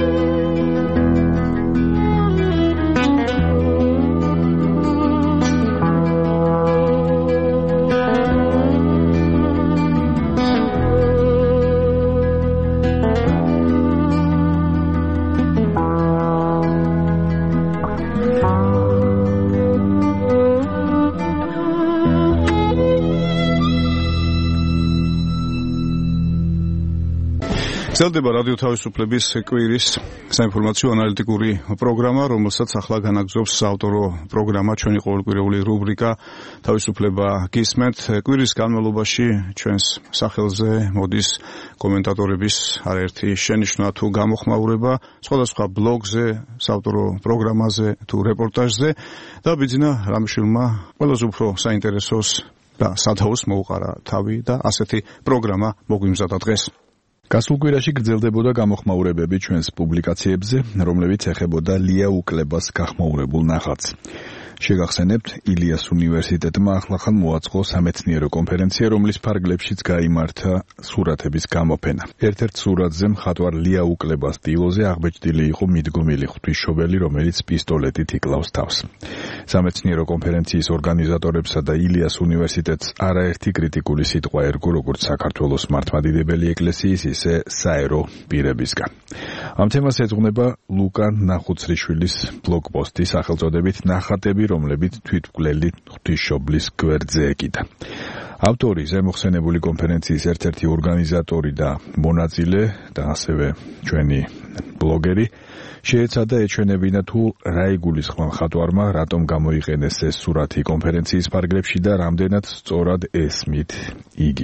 გრძელდება რადიო თავისუფლების კვირის საინფორმაციო ანალიტიკური პროგრამა, რომელსაც ახლა განაგრძობს საავტორო პროგრამა, ჩვენი ყოველკვირეული რუბრიკა თავისუფლება გისმენთ. კვირის განმავლობაში ჩვენს სახელზე მოდის კომენტატორების არაერთი შენიშვნა თუ გამოხმაურება სხვადასხვა ბლოგზე, საავტორო პროგრამაზე თუ რეპორტაჟზე და ბიძინა რამიშვილმა ყველაზე უფრო საინტერესოს და სადაოს მოუყარა თავი და ასეთი პროგრამა მოგვიმზადა დღეს. გასულ კვირაში გრძელდებოდა გამოხმაურებები ჩვენს პუბლიკაციებზე, რომლებიც ეხებოდა ლია უკლებას გახმაურებულ ნახატს. შეგახსენებთ, ილიას უნივერსიტეტმა ახლახან მოაწყო სამეცნიერო კონფერენცია, რომლის ფარგლებშიც გაიმართა სურათების გამოფენა. ერთ-ერთ სურათზე მხატვარ ლია უკლებას ტილოზე აღბეჭდილი იყო მიდგომილი ღვთისმშობელი, რომელიც პისტოლეტით იკლავს თავს. სამეცნიერო კონფერენციის ორგანიზატორებსა და ილიას უნივერსიტეტს არაერთი კრიტიკული სიტყვა ერგო როგორც საქართველოს მართლმადიდებელი ეკლესიის, ისე საერო პირებისგან. ამ თემას ეძღვნება ლუკა ნახუცრიშვილის ბლოგპოსტი სახელწოდებით ნახატები, რომლებიც თვითმკვლელი ღვთისმშობლის გვერდზე ეკიდა. ავტორი, ზემოხსენებული კონფერენციის ერთ-ერთი ორგანიზატორი და მონაწილე და ასევე ჩვენი ბლოგერი შეეცადა ეჩვენებინა თუ რა იგულისხმა მხატვარმა, რატომ გამოიყენეს ეს სურათი კონფერენციის ფარგლებში და რამდენად სწორად ესმით იგი.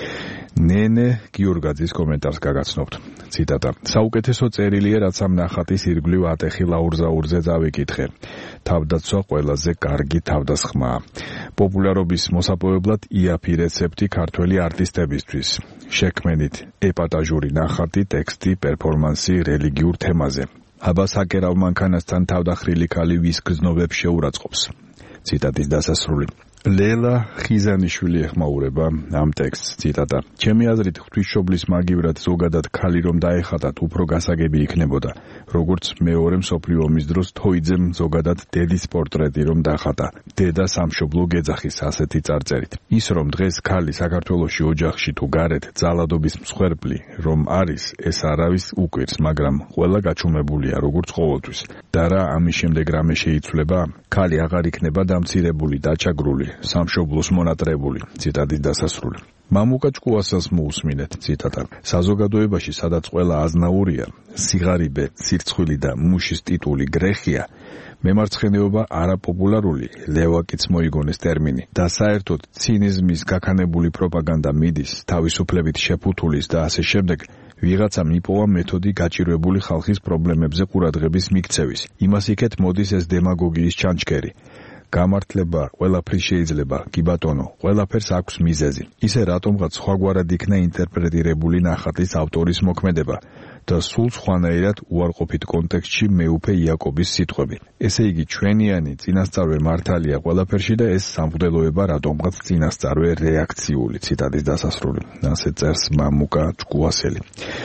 ნენე გიორგაძის კომენტარს გაგაცნობთ. ციტატა: საუკეთესო წერილია, რაც ამ ნახატის ირგვლივ ატეხი ლაურზაურზე დავიკითხე. თავდაცვა ყველაზე კარგი თავდასხმაა. პოპულარობის მოსაპოვებლად იაფი რეცეპტი ქართველი არტისტებისთვის. შექმენით ეპატაჟური ნახატი, ტექსტი, პერფორმანსი რელიგიურ თემაზე. აბა საკერავ მანქანასთან თავდახრილი ქალი ვის გზნობებს შეურაცხყოფს. ციტატის დასასრული. ლელა ხიზანიშვილი ეხმაურება ამ ტექსტს. ციტატა: ჩემი აზრით, ღვთისმშობლის მაგივრად ზოგადად ქალი რომ დაეხატათ, უფრო გასაგები იქნებოდა. როგორც მეორე მსოფლიო ომის დროს თოიძემ ზოგადად დედის პორტრეტი რომ დახატა, დედა სამშობლო გეძახის ასეთი წარწერით. ის რომ დღეს ქალი საქართველოში ოჯახში თუ გარეთ ძალადობის მსხვერპლი რომ არის, ეს არავის უკვირს, მაგრამ ყველა გაჩუმებულია როგორც ყოველთვის. და რა ამის შემდეგ რამე შეიცვლება? ქალი აღარ იქნება დამცირებული, დაჩაგრული, სამშობლოს მონატრებული. ციტატის დასასრული. მამუკა ჭკუასას მოусმინეთ. ციტატა: საზოგადოებაში, სადაც ყველა აზნაურია, სიღარიბე, სირცხვილი და მუშის ტიტული გრეხია, მემარცხენეობა არაპოპულარული, ლევაკიც მოიგონეს ტერმინი და საერთოდ ცინიზმის გაქანებული პროპაგანდა მიდის, თავისუფლებით შეფუთულის და ასე შემდეგ. ვიღაცამ იპოვა მეთოდი გაჭირვებული ხალხის პრობლემებზე ყურადღების მიქცევის. იმას იქეთ მოდის ეს დემაგოგიის ჩანჩქერი. გამართლება ყველაფრის შეიძლება, კი ბატონო, ყველაფერს აქვს მიზეზი. ისე რატომღაც სხვაგვარად იქნა ინტერპრეტირებული ნახატის ავტორის მოქმედება და სულ სხვანაირად უარყოფით კონტექსტში მეუფე იაკობის სიტყვები. ესე იგი, ჩვენიანი წინასწარვე მართალია ყველაფერში და ეს სამღვდელოება რატომღაც წინასწარვე რეაქციული. ციტატის დასასრული. ასე წერს მამუკა ჭკუასელი.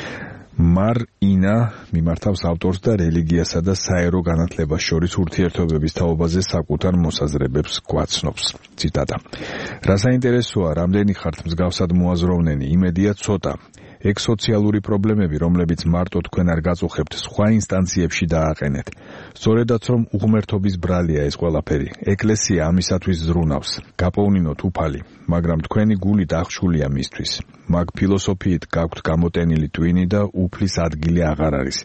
მარ ინა მიმართავს ავტორს და რელიგიასა და საერო განათლებას შორის ურთიერთობების თაობაზე საკუთარ მოსაზრებებს გვაცნობს. ციტატა: რა საინტერესოა, რამდენი ხართ მსგავსად მოაზროვნენი, იმედია ცოტა. ეგ სოციალური პრობლემები, რომლებიც მარტო თქვენ არ გაწუხებთ, სხვა ინსტანციებში დააყენეთ. სწორედაც რომ უღმერთობის ბრალია ეს ყველაფერი. ეკლესია ამისათვის ზრუნავს. გაპოვნინოთ უფალი, მაგრამ თქვენი გული დახშულია მისთვის. მაგ ფილოსოფიით გაქვთ გამოტენილი ტვინი და უფლის ადგილი აღარ არის.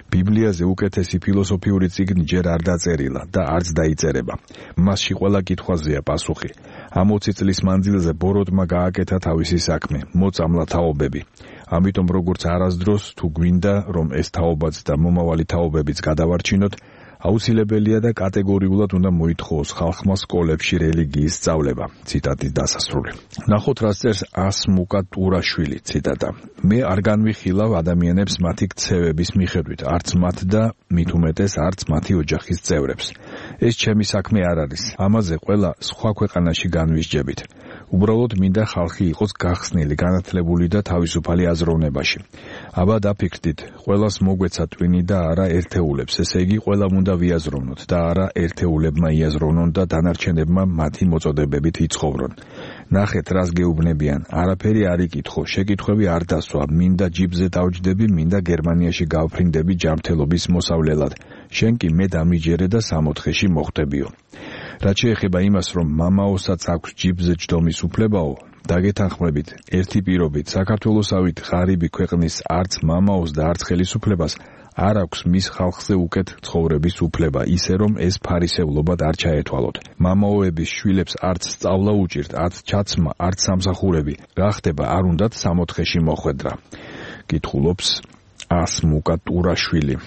ბიბლიაზე უკეთესი ფილოსოფიური წიგნი ჯერ არ დაწერილა და არც დაიწერება. მასში ყველა კითხვაზეა პასუხი. ამ ოცი წლის მანძილზე ბოროტმა გააკეთა თავისი საქმე, მოწამლა თაობები. ამიტომ როგორც არასდროს თუ გვინდა რომ ეს თაობაც და მომავალი თაობებიც გადავარჩინოთ, აუცილებელია და კატეგორიულად უნდა მოითხოვოს ხალხმა სკოლებში რელიგიის სწავლება. ციტატის დასასრული. ნახოთ რას წერს ასმუკა ტურაშვილი, ციტატა. მე არ განვიხილავ ადამიანებს მათი ქცევების მიხედვით, არც მათ და მით უმეტეს არც მათი ოჯახის წევრებს. ეს ჩემი საქმე არ არის. ამაზე ყველა სხვა ქვეყანაში განვისჯებით. უბრალოდ მინდა ხალხი იყოს გახსნილი, განათლებული და თავისუფალი აზროვნებაში. აბა დაფიქრდით, ყველას მოგვეცა ტვინი და არა ერთეულებს, ესე იგი ყველამ უნდა ვიაზროვნოთ და არა ერთეულებმა იაზროვნონ და დანარჩენებმა მათი მოწოდებებით იცხოვრონ. ნახეთ, რას გეუბნებიან, არაფერი არ იკითხო, შეკითხვები არ დასვა, მინდა ჯიბზე დავჯდები, მინდა გერმანიაში გავფრინდები ჯანმრთელობის მოსავლელად. შენ კი მე დამიჯერე და სამოთხეში მოხვდებიო. რაც შეეხება იმას, რომ მამაოსაც აქვს ჯიბზე ჯდომის უფლებაო, დაგეთანხმებით, ერთი პირობით საქართველოსავით ღარიბი ქვეყნის არც მამაოს და არც ხელისუფლებას არ აქვს მის ხალხზე უკეთ ცხოვრების უფლება, ისე რომ ეს ფარისევლობად არ ჩაეთვალოთ. მამაოების შვილებს არც სწავლა უჭირთ, არც ჩაცმა, არც სამსახურები. რა ხდება, არ უნდათ სამოთხეში მოხვედრა. კითხულობს ასმუკა ტურაშვილი.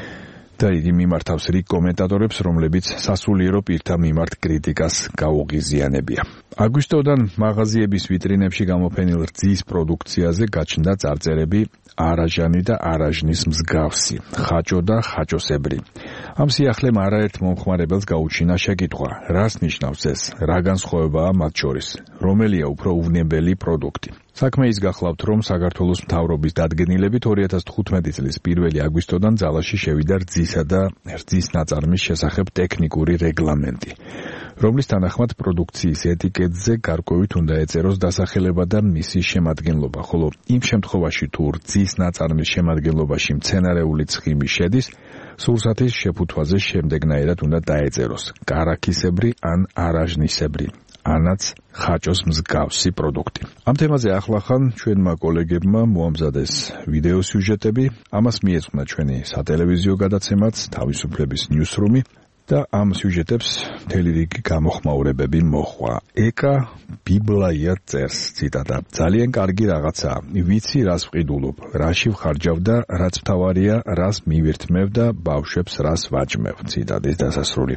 და იგი მიმართავს რიგ კომენტატორებს, რომლებიც სასულიერო პირთა მიმართ კრიტიკას გაუღიზიანებია. აგვისტოდან მაღაზიების ვიტრინებში გამოფენილ რძის პროდუქციაზე გაჩნდა წარწერები არაჟანი და არაჟნის მსგავსი, ხაჭო და ხაჭოსებრი. ამ სიახლემ არაერთ მომხმარებელს გაუჩინა შეკითხვა, რას ნიშნავს ეს, რა განსხვავებაა მათ შორის, რომელია უფრო უვნებელი პროდუქტი. საქმე ის გახლავთ, რომ საქართველოს მთავრობის დადგენილებით ორი ათას თხუთმეტი წლის პირველი აგვისტოდან ძალაში შევიდა რძისა და რძის ნაწარმის შესახებ ტექნიკური რეგლამენტი, რომლის თანახმად პროდუქციის ეტიკეტზე გარკვევით უნდა ეწეროს დასახელება და მისი შემადგენლობა, ხოლო იმ შემთხვევაში თუ რძის ნაწარმის შემადგენლობაში მცენარეული ცხიმი შედის, სურსათის შეფუთვაზე შემდეგნაირად უნდა დაეწეროს კარაქისებრი ან არაჟნისებრი, ანაც ხაჭოს მსგავსი პროდუქტი. ამ თემაზე ახლახან ჩვენმა კოლეგებმა მოამზადეს ვიდეო სიუჟეტები, ამას მიეძღვნა ჩვენი სატელევიზიო გადაცემაც თავისუფლების ნიუსრუმი და ამ სიუჟეტებს მთელი რიგი გამოხმაურებები მოჰყვა. ეკა ბიბლაია წერს, ციტატა, ძალიან კარგი რაღაცაა, ვიცი რას ვყიდულობ, რაში ვხარჯავ და რაც მთავარია, რას მივირთმევ და ბავშვებს რას ვაჭმევ, ციტატის დასასრული.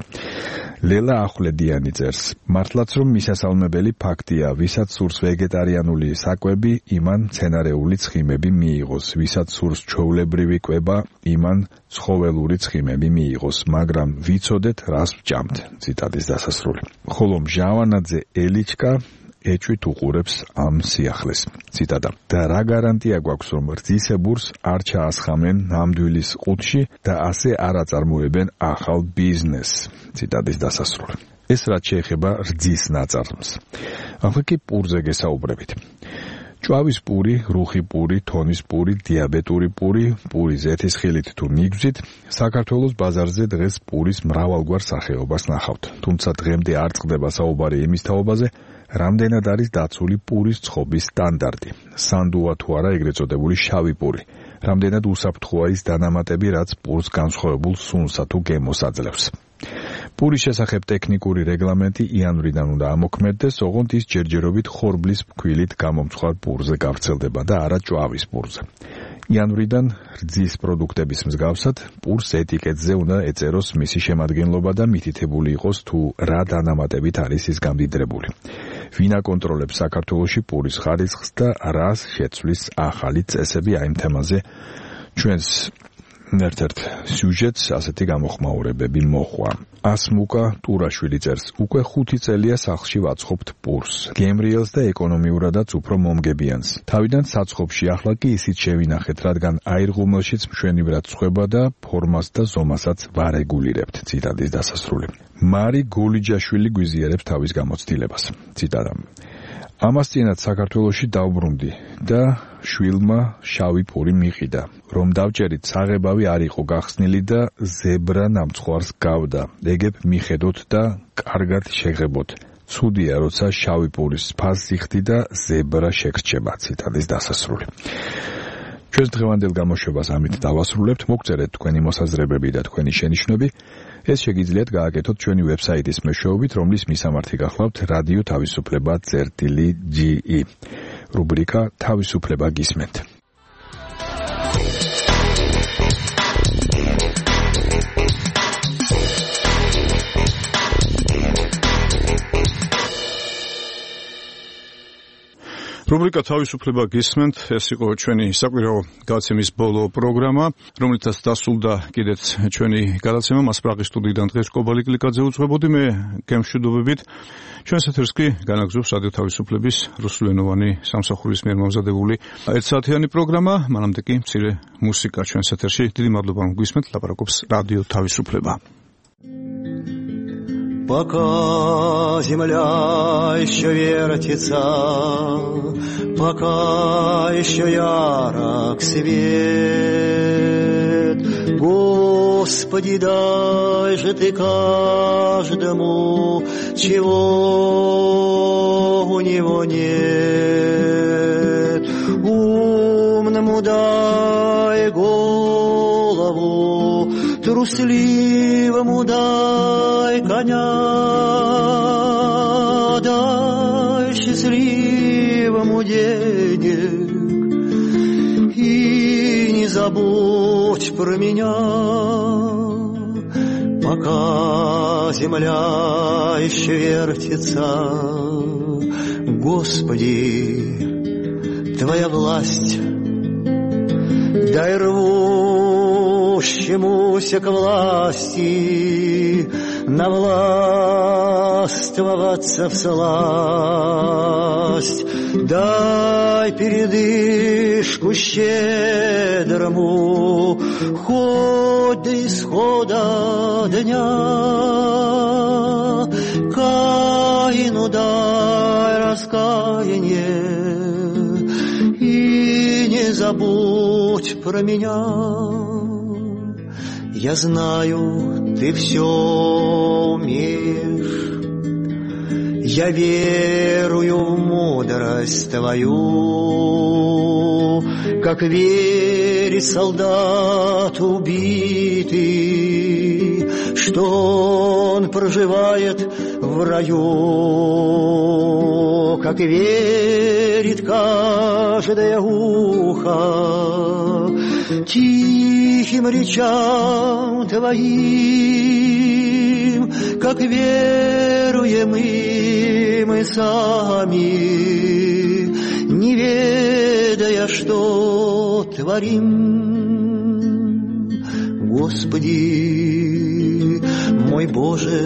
ლელა ახვლედიანი წერს, მართლაც რომ მისასალმებელი ფაქტია, ვისაც სურს ვეგეტარიანული საკვები, იმან მცენარეული ცხიმები მიიღოს, ვისაც სურს ჩვეულებრივი კვება, იმან ცხოველური ცხიმები მიიღოს, მაგრამ ვიცოდეთ რას ვჭამთ, ციტატის დასასრული. ხოლო მჟავანაძე ელიჩკა ეჭვით უყურებს ამ სიახლეს, ციტატა, და რა გარანტია გვაქვს, რომ რძისებურს არ ჩაასხამენ ნამდვილის ყუთში და ასე არ აწარმოებენ ახალ ბიზნესს, ციტატის დასასრული. ეს რაც შეეხება რძის ნაწარმს. ახლა კი პურზე გესაუბრებით. ჭვავის პური, რუხი პური, თონის პური, დიაბეტური პური, პური ზეთის ხილით თუ ნიგზით, საქართველოს ბაზარზე დღეს პურის მრავალგვარ სახეობას ნახავთ. თუმცა დღემდე არ წყდება საუბარი იმის თაობაზე, რამდენად არის დაცული პურის ცხობის სტანდარტი. სანდუა თუ არა ეგრეთ წოდებული შავი პური. რამდენად უსაფრთხოა ის დანამატები, რაც პურს განსხვავებულ სუნსა თუ გემოს აძლევს. პურის შესახებ ტექნიკური რეგლამენტი იანვრიდან უნდა ამოქმედდეს, ოღონდ ის ჯერჯერობით ხორბლის ფქვილით გამომცხარ პურზე გავრცელდება და არა ჭვავის პურზე. იანვრიდან რძის პროდუქტების მსგავსად პურს ეტიკეტზე უნდა ეწეროს მისი შემადგენლობა და მითითებული იყოს თუ რა დანამატებით არის ის გამდიდრებული. ვინ აკონტროლებს საქართველოში პურის ხარისხს და რას შეცვლის ახალი წესები ამ თემაზე ჩვენს ერთ-ერთ სიუჟეტს ასეთი გამოხმაურებები მოჰყვა. ასმუკა ტურაშვილი წერს, უკვე ხუთი წელია სახლში ვაცხობთ პურს, გემრიელს და ეკონომიურადაც უფრო მომგებიანს. თავიდან საცხობში, ახლა კი ისიც შევინახეთ, რადგან აირღუმელშიც მშვენივრად ცხება და ფორმას და ზომასაც ვარეგულირებთ, ციტატის დასასრული. მარი გოლიჯაშვილი გვიზიარებს თავის გამოცდილებას, ციტატა. ამასწინათ საქართველოში დავბრუნდი და შვილმა შავი პური მიყიდა. რომ დავჭერით, საღებავი არ იყო გახსნილი და ზებრა ნამცხვარს გავდა. ეგებ მიხედოთ და კარგად შეგებოთ. ცუდია, როცა შავი პურის ფასს იხდი და ზებრა შეგრჩება, ციტატის დასასრული. ჩვენს დღევანდელ გამოშვებას ამით დავასრულებთ. მოგწერეთ თქვენი მოსაზრებები და თქვენი შენიშვნები. ეს შეგიძლიათ გააკეთოთ ჩვენი ვებსაიტის მეშვეობით, რომლის მისამართი გახლავთ რადიო თავისუფლება წერტილი ჯი ი. რუბრიკა თავისუფლება გისმენთ. რუბრიკა თავისუფლება გისმენთ, ეს იყო ჩვენი საკვირაო გადაცემის ბოლო პროგრამა, რომლითაც დასრულდა კიდეც ჩვენი გადაცემა. მას პრაღის სტუდიიდან დღეს კობალი კლიკაძე უძღვებოდი, მე გემშვიდობებით. ჩვენს ეთერს კი განაგზობს რადიო თავისუფლების რუსულენოვანი სამსახურის მიერ მომზადებული ერთსაათიანი პროგრამა. მანამდე კი მცირე მუსიკა ჩვენს ეთერში. დიდი მადლობა რომ გვისმენთ. ლაპარაკობს რადიო თავისუფლება. Пока земля еще вертится, пока еще ярок свет, Господи, дай же Ты каждому, чего у него нет. Умному дай голову, трусливому дай коня, дай счастливому денег и не забудь про меня, пока земля еще вертится. Господи, Твоя власть, дай рвущемуся к власти навластвоваться всласть, дай передышку щедрому, хоть до исхода дня, Каину дай раскаяние и не забудь про меня. Я знаю, Ты все умеешь, я верую в мудрость Твою, как верит солдат убитый, что он проживает в раю, как верит каждое ухо тихим речам Твоим, как веруем и мы сами, не ведая, что творим. Господи, мой Боже,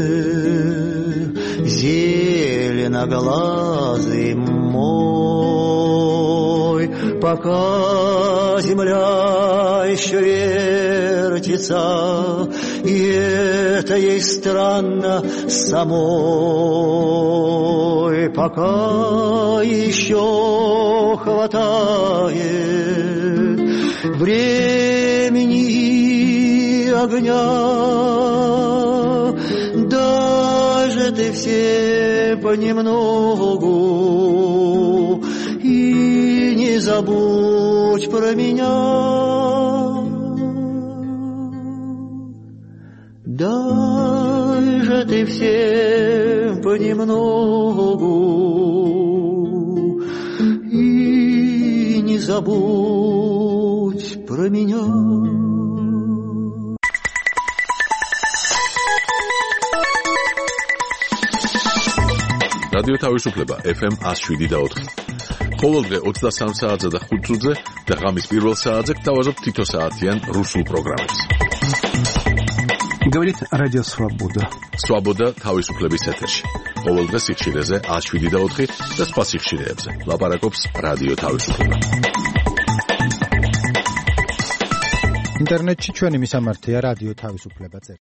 зеленоглазый мой, пока земля еще вертится, и это ей странно самой, пока еще хватает времени и огня, даже Ты все понемногу и не забудь про меня. Дай же Ты всем понемногу и не забудь про меня. რადიო თავისუფლება ეფ ემ one oh seven და four. ყოველდღე ოცდასამ საათზე და ხუთ წუთზე და ღამის პირველ საათზე გთავაზობთ თითო საათიან რუსულ პროგრამებს. Говорит Радио Свобода. Свобода თავისუფლების ეთერში. ყოველდღე სიხშირეზე one oh seven და four და სხვა სიხშირეებზე. ლაპარაკობს რადიო თავისუფლება. ინტერნეტში ჩვენი მისამართია რადიო თავისუფლება.